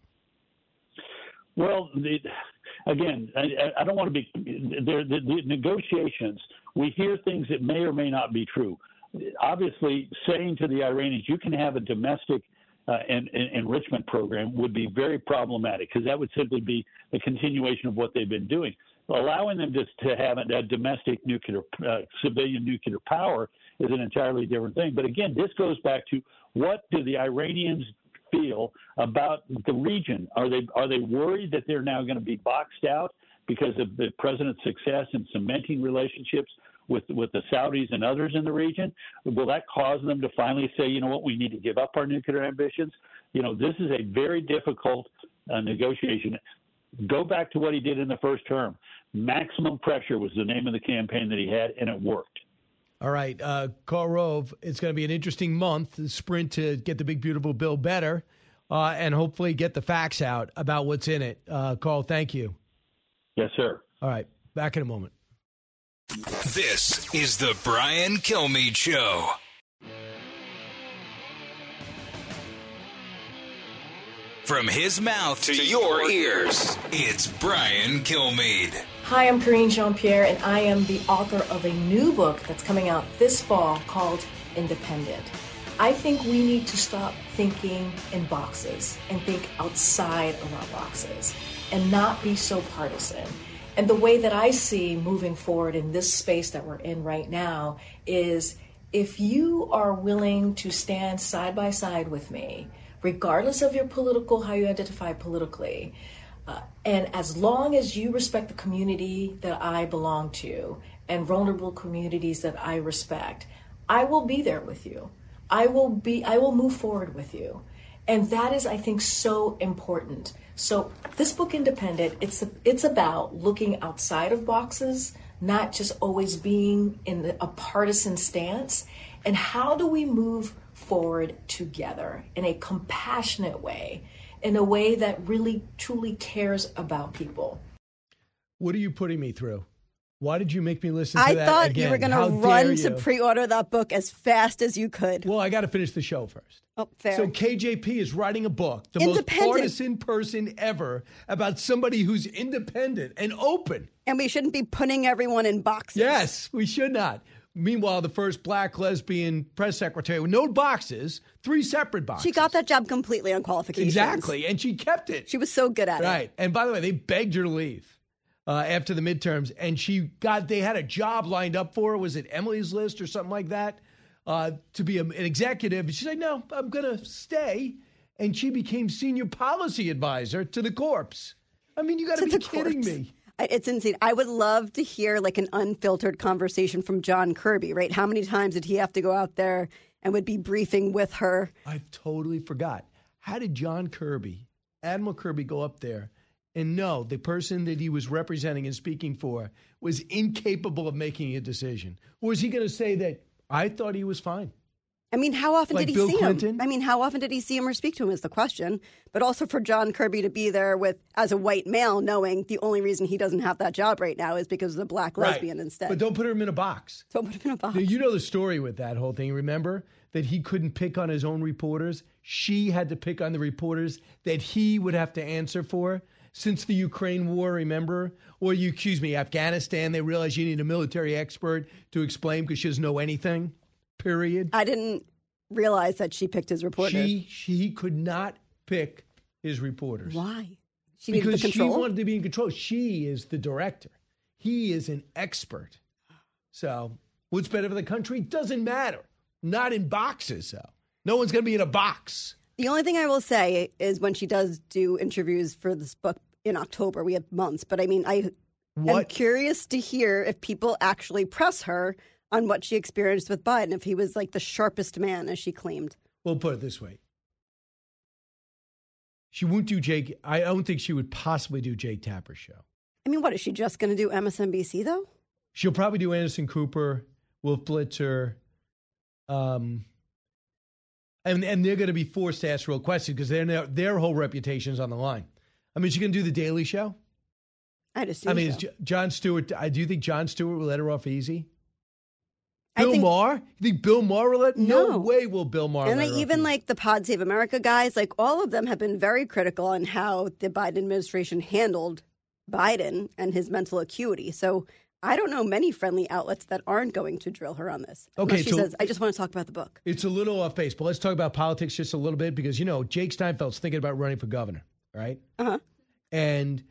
Well, the, again, I, I don't want to be there. The, the negotiations, we hear things that may or may not be true. Obviously, saying to the Iranians, you can have a domestic uh, en- en- enrichment program would be very problematic, because that would simply be the continuation of what they've been doing. Allowing them to, to have a, a domestic nuclear, uh, civilian nuclear power is an entirely different thing. But again, this goes back to, what do the Iranians feel about the region? Are they are they worried that they're now going to be boxed out because of the president's success in cementing relationships with with the Saudis and others in the region? Will that cause them to finally say, you know what, we need to give up our nuclear ambitions? You know, this is a very difficult uh, negotiation. Go back to what he did in the first term. Maximum pressure was the name of the campaign that he had, and it worked. All right, uh, Karl Rove, it's going to be an interesting month, the sprint to get the big, beautiful bill better, uh, and hopefully get the facts out about what's in it. Uh, Karl, thank you. Yes, sir. All right, back in a moment. This is the Brian Kilmeade Show. From his mouth to your ears, it's Brian Kilmeade. Hi, I'm Karine Jean-Pierre, and I am the author of a new book that's coming out this fall called Independent. I think we need to stop thinking in boxes and think outside of our boxes and not be so partisan. And the way that I see moving forward in this space that we're in right now is, if you are willing to stand side by side with me, regardless of your political, how you identify politically, uh, and as long as you respect the community that I belong to and vulnerable communities that I respect, I will be there with you. I will be, I will move forward with you. And that is, I think, so important. So this book, Independent, it's it's about looking outside of boxes, not just always being in the, a partisan stance. And how do we move forward together in a compassionate way, in a way that really, truly cares about people? What are you putting me through? Why did you make me listen to I that thought again? you were going How to run dare to you? pre-order that book as fast as you could. Well, I got to finish the show first. Oh, fair. So K J P is writing a book, the most partisan person ever, about somebody who's independent and open. And we shouldn't be putting everyone in boxes. Yes, we should not. Meanwhile, the first black lesbian press secretary with no boxes, three separate boxes. She got that job completely on qualifications. Exactly, and she kept it. She was so good at it. Right. And by the way, they begged her to leave uh, after the midterms, and she got, they had a job lined up for her. Was it Emily's List or something like that? Uh, to be a, an executive. And she's like, no, I'm going to stay. And she became senior policy advisor to the corpse. I mean, you got to be kidding me. It's insane. I would love to hear like an unfiltered conversation from John Kirby, right? How many times did he have to go out there and would be briefing with her? I totally forgot. How did John Kirby, Admiral Kirby, go up there and know the person that he was representing and speaking for was incapable of making a decision? Or is he going to say that I thought he was fine? I mean, how often Like did he Bill see Clinton? him? I mean, how often did he see him or speak to him is the question. But also for John Kirby to be there with as a white male, knowing the only reason he doesn't have that job right now is because of the black lesbian Right. instead. But don't put him in a box. Don't put him in a box. Now, you know the story with that whole thing. Remember that he couldn't pick on his own reporters? She had to pick on the reporters that he would have to answer for. Since the Ukraine war, remember? Or, you, excuse me, Afghanistan, they realized you need a military expert to explain because she doesn't know anything, period. I didn't realize that she picked his reporters. She, she could not pick his reporters. Why? She needed the because she control? wanted to be in control. She is the director. He is an expert. So what's better for the country? Doesn't matter. Not in boxes, though. No one's going to be in a box. The only thing I will say is when she does do interviews for this book in October, we have months, but I mean, I What? am curious to hear if people actually press her on what she experienced with Biden, if he was like the sharpest man, as she claimed. We'll put it this way. She won't do Jake. I don't think she would possibly do Jake Tapper's show. I mean, what, is she just going to do M S N B C, though? She'll probably do Anderson Cooper, Wolf Blitzer, um, and and they're going to be forced to ask real questions because their their whole reputation is on the line. I mean, she's going to do the Daily Show. I'd assume I mean, so. is J- Jon Stewart. I do you think Jon Stewart will let her off easy? I Bill think- Maher? You think Bill Maher will let? No, No. way will Bill Maher. And let like, her off even easy. like the Pod Save America guys, like all of them have been very critical on how the Biden administration handled Biden and his mental acuity. So I don't know many friendly outlets that aren't going to drill her on this. Okay, Unless she so- says, I just want to talk about the book. It's a little off base, but let's talk about politics just a little bit because, you know, Jake Steinfeld's thinking about running for governor, right? Uh-huh. And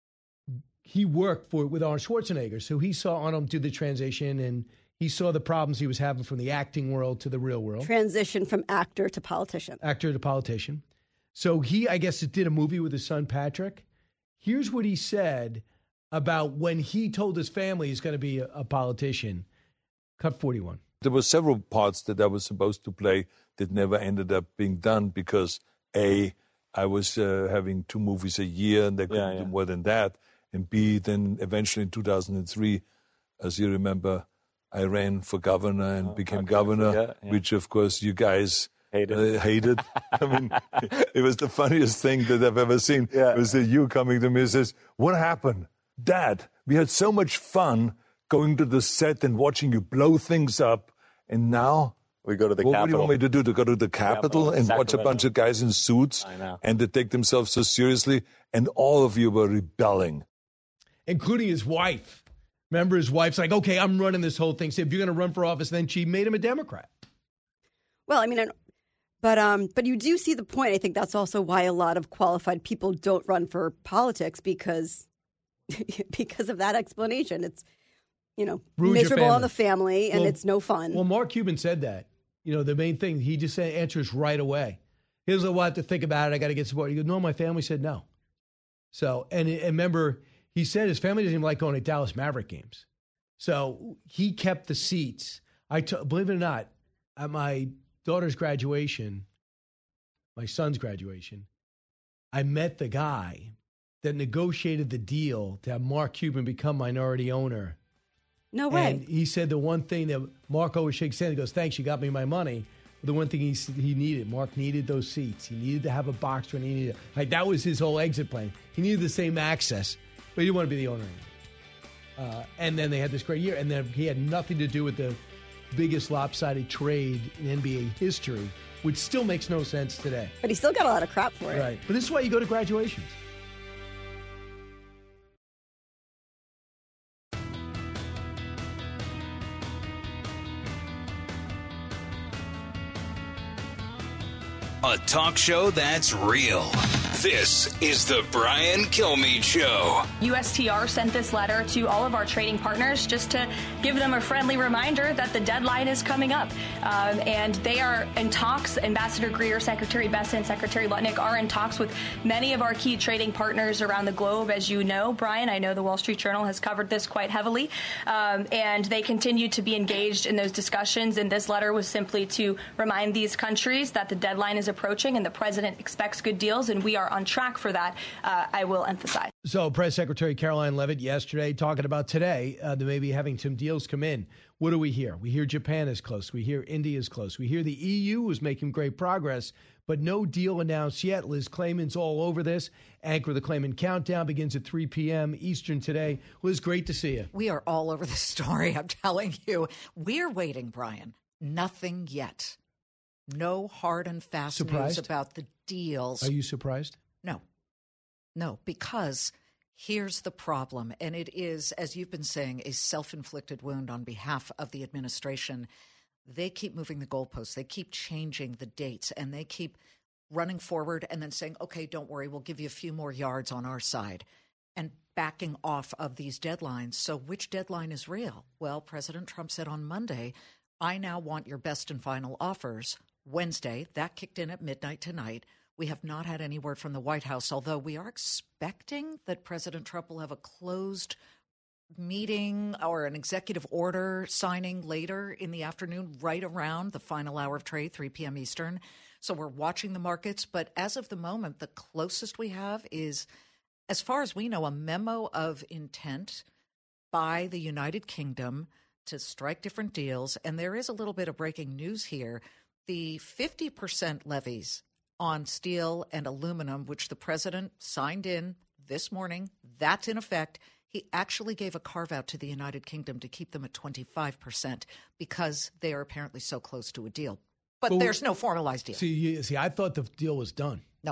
he worked for with Arnold Schwarzenegger. So he saw Arnold do the transition and he saw the problems he was having from the acting world to the real world. Transition from actor to politician. Actor to politician. So he, I guess, did a movie with his son, Patrick. Here's what he said about when he told his family he's going to be a, a politician. Cut forty-one. There were several parts that I was supposed to play that never ended up being done because, A, I was uh, having two movies a year and they couldn't Yeah, yeah. do more than that. And B, then eventually in two thousand three, as you remember, I ran for governor and became governor, forget, yeah. which, of course, you guys Hated. Uh, hated. I mean, it was the funniest thing that I've ever seen. Yeah. It was that you coming to me and says, "What happened? Dad, we had so much fun going to the set and watching you blow things up, and now we go to the what, Capitol. What do you want me to do? To go to the Capitol Capitol, and watch a Sacramento. bunch of guys in suits I know. and they take themselves so seriously, and all of you were rebelling." Including his wife. Remember, his wife's like, okay, I'm running this whole thing. So if you're going to run for office, then she made him a Democrat. Well, I mean, I don't- but um, but you do see the point. I think that's also why a lot of qualified people don't run for politics because because of that explanation. It's, you know, Ruins your miserable on family. the family and Well- it's no fun. Well, Mark Cuban said that. You know, the main thing, he just said answers right away. He doesn't want to think about it. I got to get support. He goes, no, my family said no. So, and, and remember, he said his family doesn't even like going to Dallas Maverick games. So he kept the seats. I t- believe it or not, at my daughter's graduation, my son's graduation, I met the guy that negotiated the deal to have Mark Cuban become minority owner. No way. And he said the one thing that Mark always shakes his hand. He goes, "Thanks, you got me my money." But the one thing he s- he needed, Mark needed those seats. He needed to have a box run. He needed like that was his whole exit plan. He needed the same access, but he didn't want to be the owner anymore. Uh, and then they had this great year, and then he had nothing to do with the biggest lopsided trade in N B A history, which still makes no sense today. But he still got a lot of crap for it. Right. But this is why you go to graduations. A talk show that's real. This is the Brian Kilmeade Show. U S T R sent this letter to all of our trading partners just to give them a friendly reminder that the deadline is coming up. Um, and they are in talks. Ambassador Greer, Secretary Bessent, Secretary Lutnick are in talks with many of our key trading partners around the globe. As you know, Brian, I know the Wall Street Journal has covered this quite heavily. Um, and they continue to be engaged in those discussions. And this letter was simply to remind these countries that the deadline is approaching and the president expects good deals. And we are are on track for that, uh, I will emphasize. So Press Secretary Caroline Leavitt yesterday talking about today, uh, they may be having some deals come in. What do we hear? We hear Japan is close. We hear India is close. We hear the E U is making great progress, but no deal announced yet. Liz Clayman's all over this. Anchor the Clayman Countdown begins at three p.m. Eastern today. Liz, great to see you. We are all over this story, I'm telling you. We're waiting, Brian. Nothing yet. No hard and fast Surprised? news about the deals. Are you surprised? No. No, because here's the problem, and it is, as you've been saying, a self-inflicted wound on behalf of the administration. They keep moving the goalposts. They keep changing the dates, and they keep running forward and then saying, okay, don't worry, we'll give you a few more yards on our side, and backing off of these deadlines. So which deadline is real? Well, President Trump said on Monday, I now want your best and final offers. Wednesday, that kicked in at midnight tonight. We have not had any word from the White House, although we are expecting that President Trump will have a closed meeting or an executive order signing later in the afternoon, right around the final hour of trade, three p.m. Eastern. So we're watching the markets. But as of the moment, the closest we have is, as far as we know, a memo of intent by the United Kingdom to strike different deals. And there is a little bit of breaking news here. The fifty percent levies on steel and aluminum, which the president signed in this morning, that's in effect. He actually gave a carve-out to the United Kingdom to keep them at twenty-five percent because they are apparently so close to a deal. But Well, there's no formalized deal. See, you, see, I thought the deal was done. No.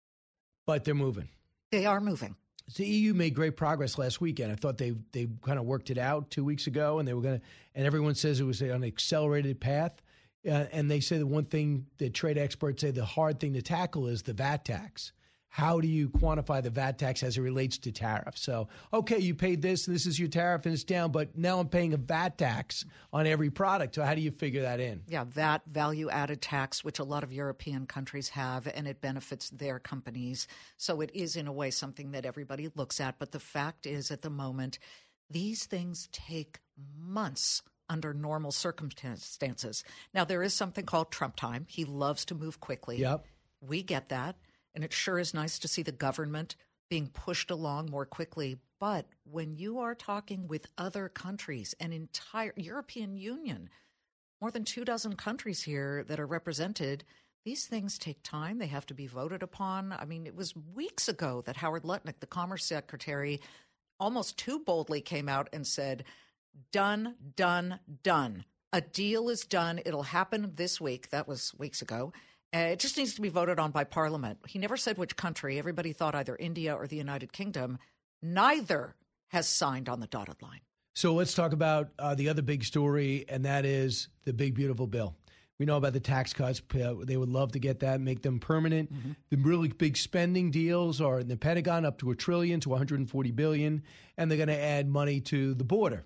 But they're moving. They are moving. The E U made great progress last weekend. I thought they they kind of worked it out two weeks ago, and they were going to. And everyone says it was an accelerated path. Uh, and they say the one thing that trade experts say the hard thing to tackle is the V A T tax. How do you quantify the V A T tax as it relates to tariffs? So, okay, you paid this, and this is your tariff, and it's down, but now I'm paying a V A T tax on every product. So how do you figure that in? Yeah, V A T, value-added tax, which a lot of European countries have, and it benefits their companies. So it is, in a way, something that everybody looks at. But the fact is, at the moment, these things take months under normal circumstances. Now, there is something called Trump time. He loves to move quickly. Yep. We get that. And it sure is nice to see the government being pushed along more quickly. But when you are talking with other countries, an entire European Union, more than two dozen countries here that are represented, these things take time. They have to be voted upon. I mean, it was weeks ago that Howard Lutnick, the Commerce Secretary, almost too boldly came out and said, done, done, done. A deal is done. It'll happen this week. That was weeks ago. Uh, it just needs to be voted on by Parliament. He never said which country. Everybody thought either India or the United Kingdom. Neither has signed on the dotted line. So let's talk about uh, the other big story, and that is the big, beautiful bill. We know about the tax cuts. They would love to get that, make them permanent. Mm-hmm. The really big spending deals are in the Pentagon, up to a trillion to one hundred forty billion, and they're going to add money to the border.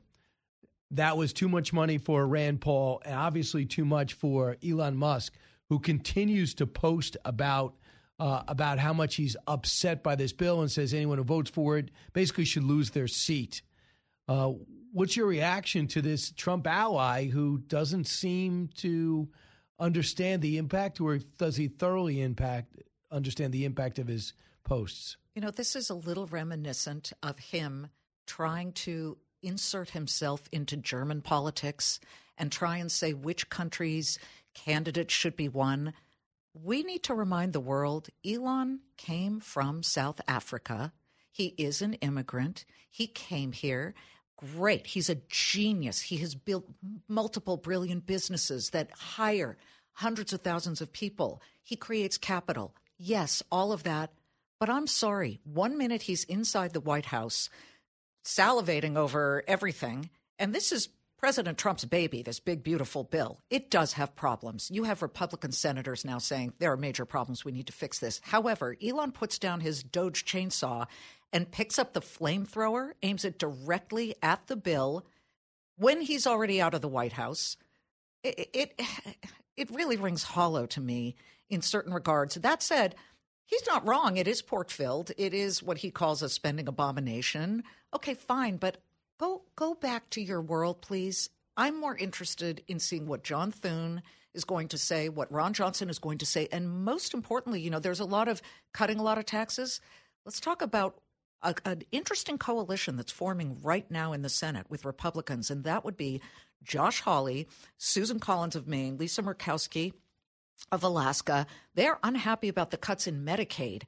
That was too much money for Rand Paul, and obviously too much for Elon Musk, who continues to post about uh, about how much he's upset by this bill and says anyone who votes for it basically should lose their seat. Uh, what's your reaction to this Trump ally who doesn't seem to understand the impact, or does he thoroughly impact understand the impact of his posts? You know, this is a little reminiscent of him trying to insert himself into German politics and try and say which countries candidates should be won. We need to remind the world Elon came from South Africa. He is an immigrant. He came here. Great. He's a genius. He has built multiple brilliant businesses that hire hundreds of thousands of people. He creates capital. Yes, all of that. But I'm sorry. One minute he's inside the White House salivating over everything. And this is President Trump's baby, this big, beautiful bill. It does have problems. You have Republican senators now saying there are major problems. We need to fix this. However, Elon puts down his Doge chainsaw and picks up the flamethrower, aims it directly at the bill when he's already out of the White House. It, it, it really rings hollow to me in certain regards. That said, he's not wrong. It is pork-filled. It is what he calls a spending abomination. Okay, fine, but Go go back to your world, please. I'm more interested in seeing what John Thune is going to say, what Ron Johnson is going to say, and most importantly, you know, there's a lot of cutting a lot of taxes. Let's talk about a, an interesting coalition that's forming right now in the Senate with Republicans, and that would be Josh Hawley, Susan Collins of Maine, Lisa Murkowski of Alaska. They're unhappy about the cuts in Medicaid,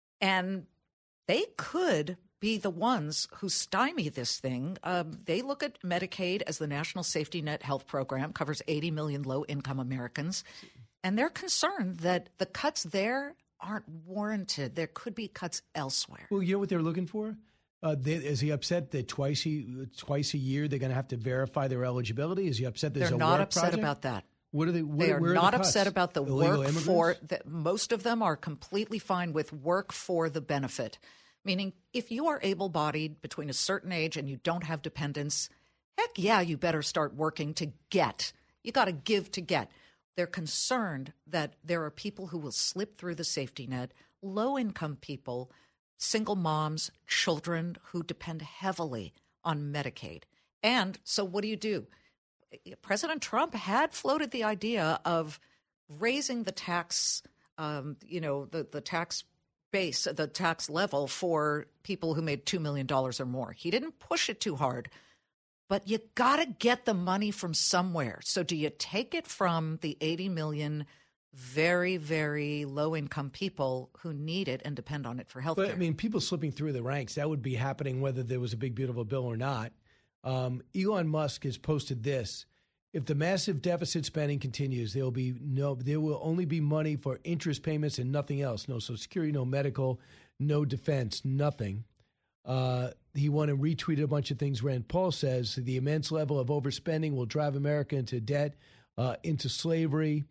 and they could be the ones who stymie this thing. Um, they look at Medicaid as the national safety net health program, covers eighty million low-income Americans, and they're concerned that the cuts there aren't warranted. There could be cuts elsewhere. Well, you know what they're looking for? Uh, they, is he upset that twice a, twice a year they're going to have to verify their eligibility? Is he upset there's they're a not work upset project? about that. What are they? What, they are where are not the cuts? upset about the Illegal work immigrants? for the, most of them are completely fine with work for the benefit, meaning if you are able-bodied between a certain age and you don't have dependents, heck yeah, you better start working to get. You got to give to get. They're concerned that there are people who will slip through the safety net, low-income people, single moms, children who depend heavily on Medicaid. And so what do you do? President Trump had floated the idea of raising the tax, um, you know, the, the tax base, the tax level for people who made two million dollars or more. He didn't push it too hard, but you got to get the money from somewhere. So do you take it from the eighty million very, very low-income people who need it and depend on it for health care? But, I mean, people slipping through the ranks, that would be happening whether there was a big, beautiful bill or not. Um, Elon Musk has posted this. If the massive deficit spending continues, there will be no, there will only be money for interest payments and nothing else. No Social Security, no medical, no defense, nothing. Uh, he went and retweeted a bunch of things Rand Paul says. The immense level of overspending will drive America into debt, uh, into slavery.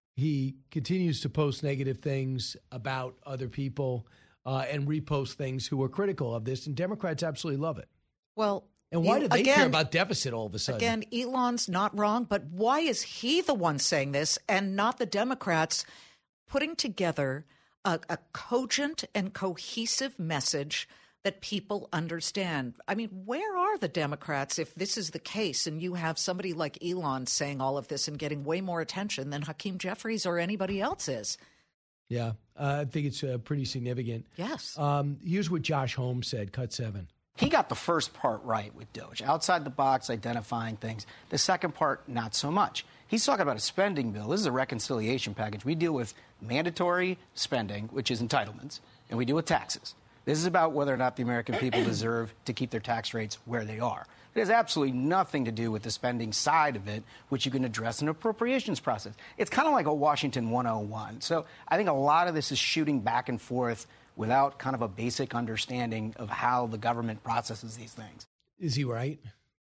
He continues to post negative things about other people uh, and repost things who are critical of this. And Democrats absolutely love it. Well, and why you, do they again, care about deficit all of a sudden? Again, Elon's not wrong, but why is he the one saying this and not the Democrats putting together a, a cogent and cohesive message that people understand? I mean, where are the Democrats if this is the case and you have somebody like Elon saying all of this and getting way more attention than Hakeem Jeffries or anybody else is? Yeah, uh, I think it's uh, pretty significant. Yes. Um, here's what Josh Holmes said, cut seven. He got the first part right with Doge, outside the box, identifying things. The second part, not so much. He's talking about a spending bill. This is a reconciliation package. We deal with mandatory spending, which is entitlements, and we deal with taxes. This is about whether or not the American people deserve to keep their tax rates where they are. It has absolutely nothing to do with the spending side of it, which you can address in an appropriations process. It's kind of like a Washington one oh one. So I think a lot of this is shooting back and forth without kind of a basic understanding of how the government processes these things. Is he right?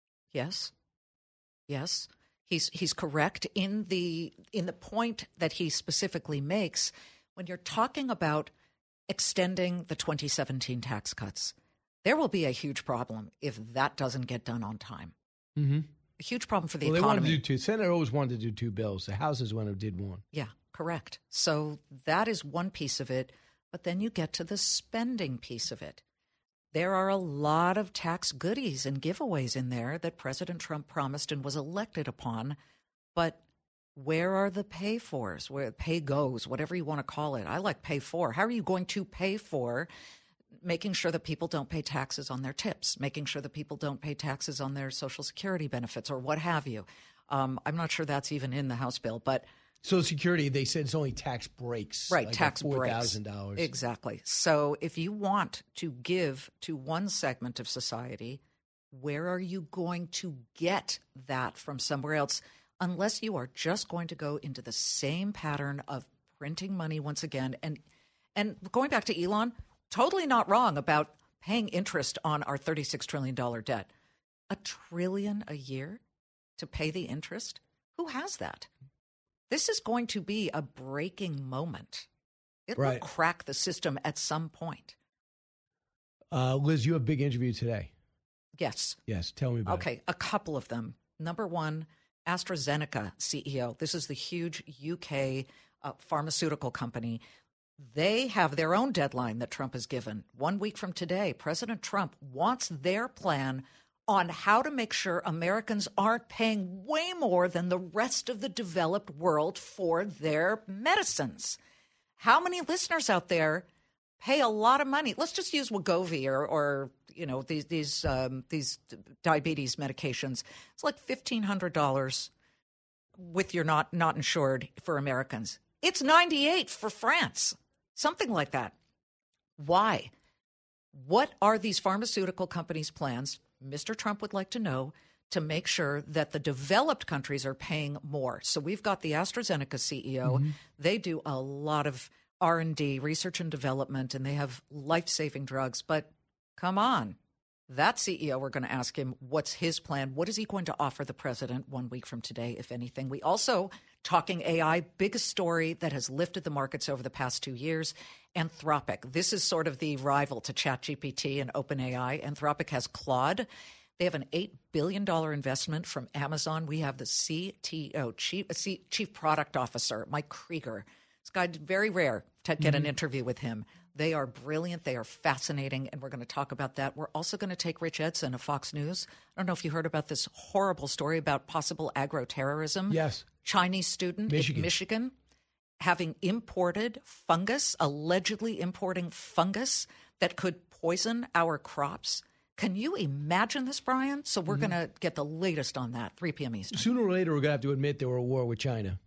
Yes. Yes. He's he's correct in the in the point that he specifically makes when you're talking about extending the twenty seventeen tax cuts. There will be a huge problem if that doesn't get done on time. Mm-hmm. A huge problem for the well, economy. They wanted to do two. Senate always wanted to do two bills. The House is one who did one. Yeah, correct. So that is one piece of it. But then you get to the spending piece of it. There are a lot of tax goodies and giveaways in there that President Trump promised and was elected upon. But where are the pay-fors, where pay goes, whatever you want to call it? I like pay for. How are you going to pay for making sure that people don't pay taxes on their tips, making sure that people don't pay taxes on their Social Security benefits or what have you? Um, I'm not sure that's even in the House bill, but Social Security, they said it's only tax breaks. Right, like tax breaks. four thousand dollars. Exactly. So if you want to give to one segment of society, where are you going to get that from somewhere else? Unless you are just going to go into the same pattern of printing money once again. And and going back to Elon, totally not wrong about paying interest on our thirty-six trillion dollars debt. A trillion a year to pay the interest? Who has that? This is going to be a breaking moment. It Right. will crack the system at some point. Uh, Liz, you have a big interview today. Yes. Yes, tell me about it. Okay, a couple of them. Number one, AstraZeneca C E O. This is the huge U K uh, pharmaceutical company. They have their own deadline that Trump has given. One week from today, President Trump wants their plan on how to make sure Americans aren't paying way more than the rest of the developed world for their medicines. How many listeners out there pay a lot of money? Let's just use Wegovy or, or you know, these these um, these diabetes medications. It's like fifteen hundred dollars with your not not insured for Americans. It's ninety-eight for France, something like that. Why? What are these pharmaceutical companies' plans? Mister Trump would like to know, to make sure that the developed countries are paying more. So we've got the AstraZeneca C E O. Mm-hmm. They do a lot of R and D, research and development, and they have life-saving drugs. But come on, that C E O, we're going to ask him, what's his plan? What is he going to offer the president one week from today, if anything? We also, talking A I, biggest story that has lifted the markets over the past two years, Anthropic. This is sort of the rival to ChatGPT and OpenAI. Anthropic has Claude. They have an eight billion dollars investment from Amazon. We have the C T O, Chief, Chief Product Officer, Mike Krieger. This guy, very rare to get mm-hmm. an interview with him. They are brilliant. They are fascinating, and we're going to talk about that. We're also going to take Rich Edson of Fox News. I don't know if you heard about this horrible story about possible agro-terrorism. Yes. Chinese student Michigan. in Michigan having imported fungus, allegedly importing fungus that could poison our crops. Can you imagine this, Brian? So we're mm-hmm. going to get the latest on that, three p.m. Eastern. Sooner or later, we're going to have to admit that we're at war with China.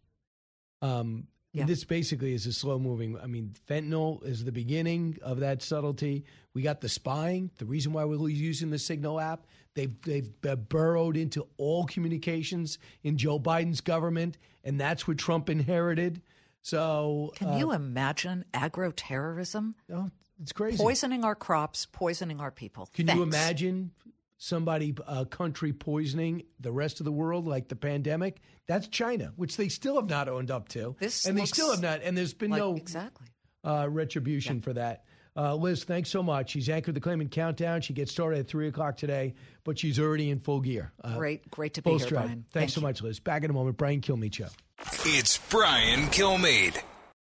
Um, yeah. This basically is a slow-moving. I mean, fentanyl is the beginning of that subtlety. We got the spying. The reason why we're using the Signal app, they've, they've burrowed into all communications in Joe Biden's government, and that's what Trump inherited. So, can uh, you imagine agro-terrorism? Oh, it's crazy. Poisoning our crops, poisoning our people. Can Thanks. you imagine somebody, a country poisoning the rest of the world like the pandemic? That's China, which they still have not owned up to. This and they still have not. And there's been like, no exactly. uh, retribution yeah. for that. Uh, Liz, thanks so much. She's anchored the Claimant Countdown. She gets started at three o'clock today, but she's already in full gear. Uh, great, great to be here, stride. Brian. Thanks Thank so you. much, Liz. Back in a moment. Brian Kilmeade Show. It's Brian Kilmeade.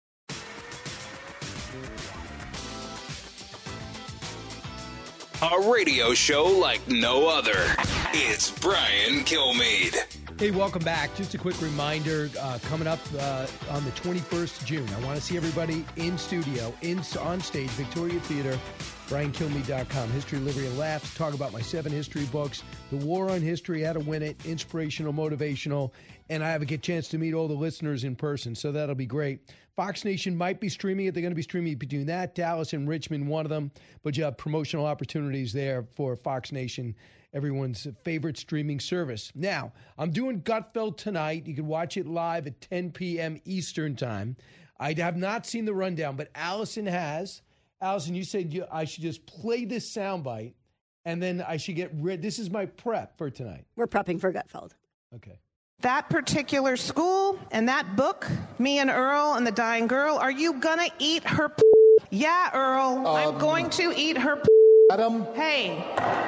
A radio show like no other. It's Brian Kilmeade. Hey, welcome back. Just a quick reminder, uh, coming up uh, on the twenty-first of June, I want to see everybody in studio, in on stage, Victoria Theater, brian kilmeade dot com. History, Liberty, and Laughs. Talk about my seven history books, The War on History, How to Win It, inspirational, motivational, and I have a chance to meet all the listeners in person, so that'll be great. Fox Nation might be streaming it. They're going to be streaming between that, Dallas and Richmond, one of them, but you have promotional opportunities there for Fox Nation, everyone's favorite streaming service. Now, I'm doing Gutfeld tonight. You can watch it live at ten p.m. Eastern time. I have not seen the rundown, but Allison has. Allison, you said you, I should just play this soundbite, and then I should get rid. This is my prep for tonight. We're prepping for Gutfeld. Okay. That particular school and that book, Me and Earl and the Dying Girl, are you gonna eat her p-? Yeah, Earl, um, I'm going to eat her p-. Madam? Hey.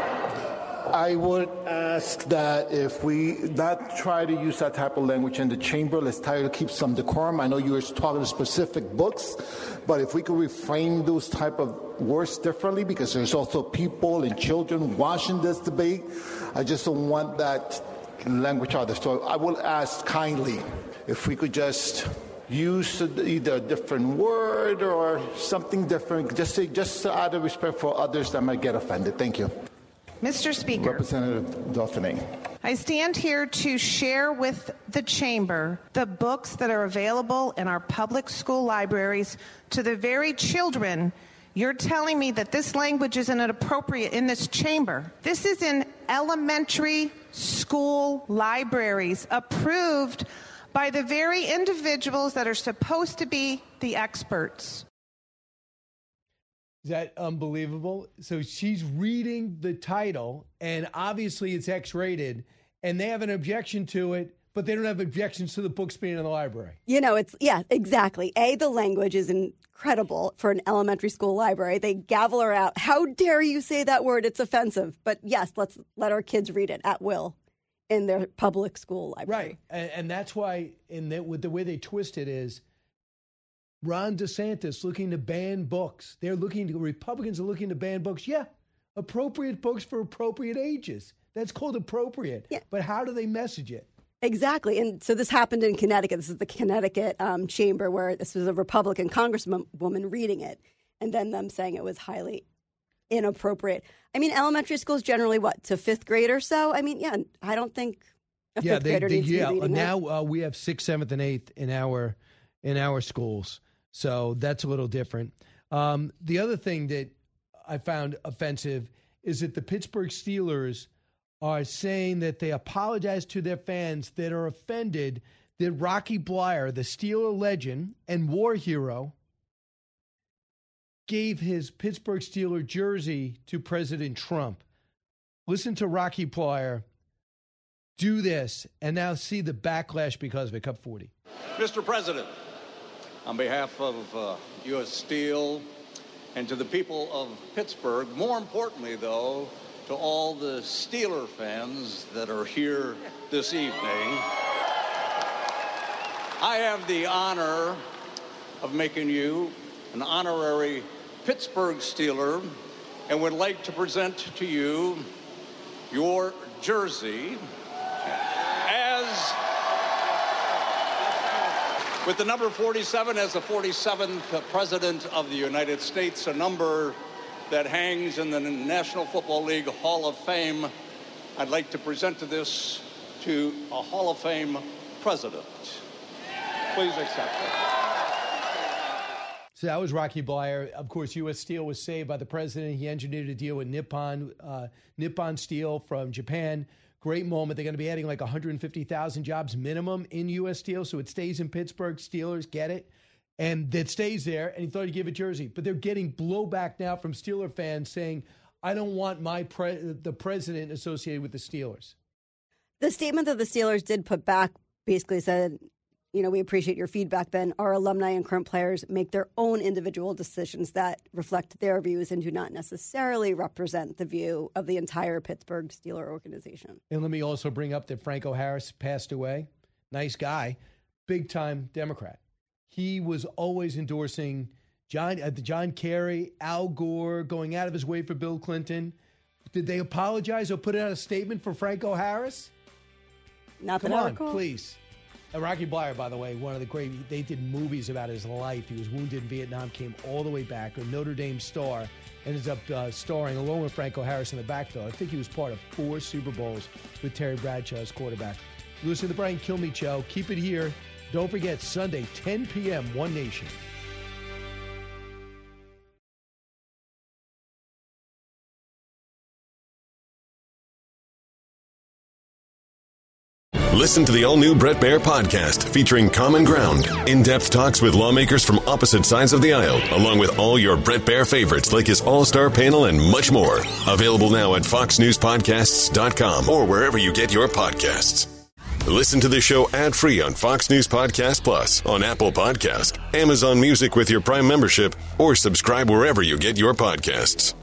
I would ask that if we not try to use that type of language in the chamber, let's try to keep some decorum. I know you were talking specific books, but if we could reframe those type of words differently, because there's also people and children watching this debate, I just don't want that language out there. So I will ask kindly if we could just use either a different word or something different, just to, just out of respect for others that might get offended. Thank you. Mister Speaker. Representative Dauphine. I stand here to share with the chamber the books that are available in our public school libraries to the very children. You're telling me that this language isn't appropriate in this chamber. This is in elementary school libraries approved by the very individuals that are supposed to be the experts. Is that unbelievable? So she's reading the title, and obviously it's X-rated, and they have an objection to it, but they don't have objections to the books being in the library. You know, it's, yeah, exactly. A, the language is incredible for an elementary school library. They gavel her out. How dare you say that word? It's offensive. But yes, let's let our kids read it at will in their public school library. Right. And, and that's why, in the, with the way they twist it is, Ron DeSantis looking to ban books. They're looking to, Republicans are looking to ban books. Yeah, appropriate books for appropriate ages. That's called appropriate. Yeah. But how do they message it? Exactly. And so this happened in Connecticut. This is the Connecticut um, chamber where this was a Republican congresswoman reading it and then them saying it was highly inappropriate. I mean, elementary schools generally, what, to fifth grade or so? I mean, yeah, I don't think a yeah, fifth they, grader they, needs yeah. to be reading Now that. uh, we have sixth, seventh, and eighth in our in our schools. So that's a little different. Um, the other thing that I found offensive is that the Pittsburgh Steelers are saying that they apologize to their fans that are offended that Rocky Bleier, the Steeler legend and war hero, gave his Pittsburgh Steeler jersey to President Trump. Listen to Rocky Bleier do this and now see the backlash because of it. Cup forty. Mister President, on behalf of uh, U S Steel and to the people of Pittsburgh, more importantly, though, to all the Steeler fans that are here this evening, I have the honor of making you an honorary Pittsburgh Steeler and would like to present to you your jersey as, with the number forty-seven as the forty-seventh President of the United States, a number that hangs in the National Football League Hall of Fame. I'd like to present to this to a Hall of Fame president. Please accept it. So that was Rocky Bleier. Of course, U S Steel was saved by the president. He engineered a deal with Nippon, uh, Nippon Steel from Japan. Great moment. They're going to be adding like one hundred fifty thousand jobs minimum in U S Steel, so it stays in Pittsburgh. Steelers get it. And that stays there, and he thought he'd give a jersey. But they're getting blowback now from Steeler fans saying, I don't want my pre- the president associated with the Steelers. The statement that the Steelers did put back basically said, you know, we appreciate your feedback, Ben. Our alumni and current players make their own individual decisions that reflect their views and do not necessarily represent the view of the entire Pittsburgh Steeler organization. And let me also bring up that Franco Harris passed away. Nice guy, big-time Democrat. He was always endorsing John, uh, John Kerry, Al Gore, going out of his way for Bill Clinton. Did they apologize or put out a statement for Franco Harris? Not Come that I on, recall. please. And Rocky Bleier, by the way, one of the great, they did movies about his life. He was wounded in Vietnam, came all the way back, a Notre Dame star, ended up uh, starring along with Franco Harris in the backfield. I think he was part of four Super Bowls with Terry Bradshaw as quarterback. Listen to the Brian Kilmeade Show. Keep it here. Don't forget, Sunday, ten p.m., One Nation. Listen to the all-new Bret Baier podcast featuring Common Ground, in-depth talks with lawmakers from opposite sides of the aisle, along with all your Bret Baier favorites like his all-star panel and much more. Available now at fox news podcasts dot com or wherever you get your podcasts. Listen to the show ad-free on Fox News Podcast Plus, on Apple Podcast, Amazon Music with your Prime membership, or subscribe wherever you get your podcasts.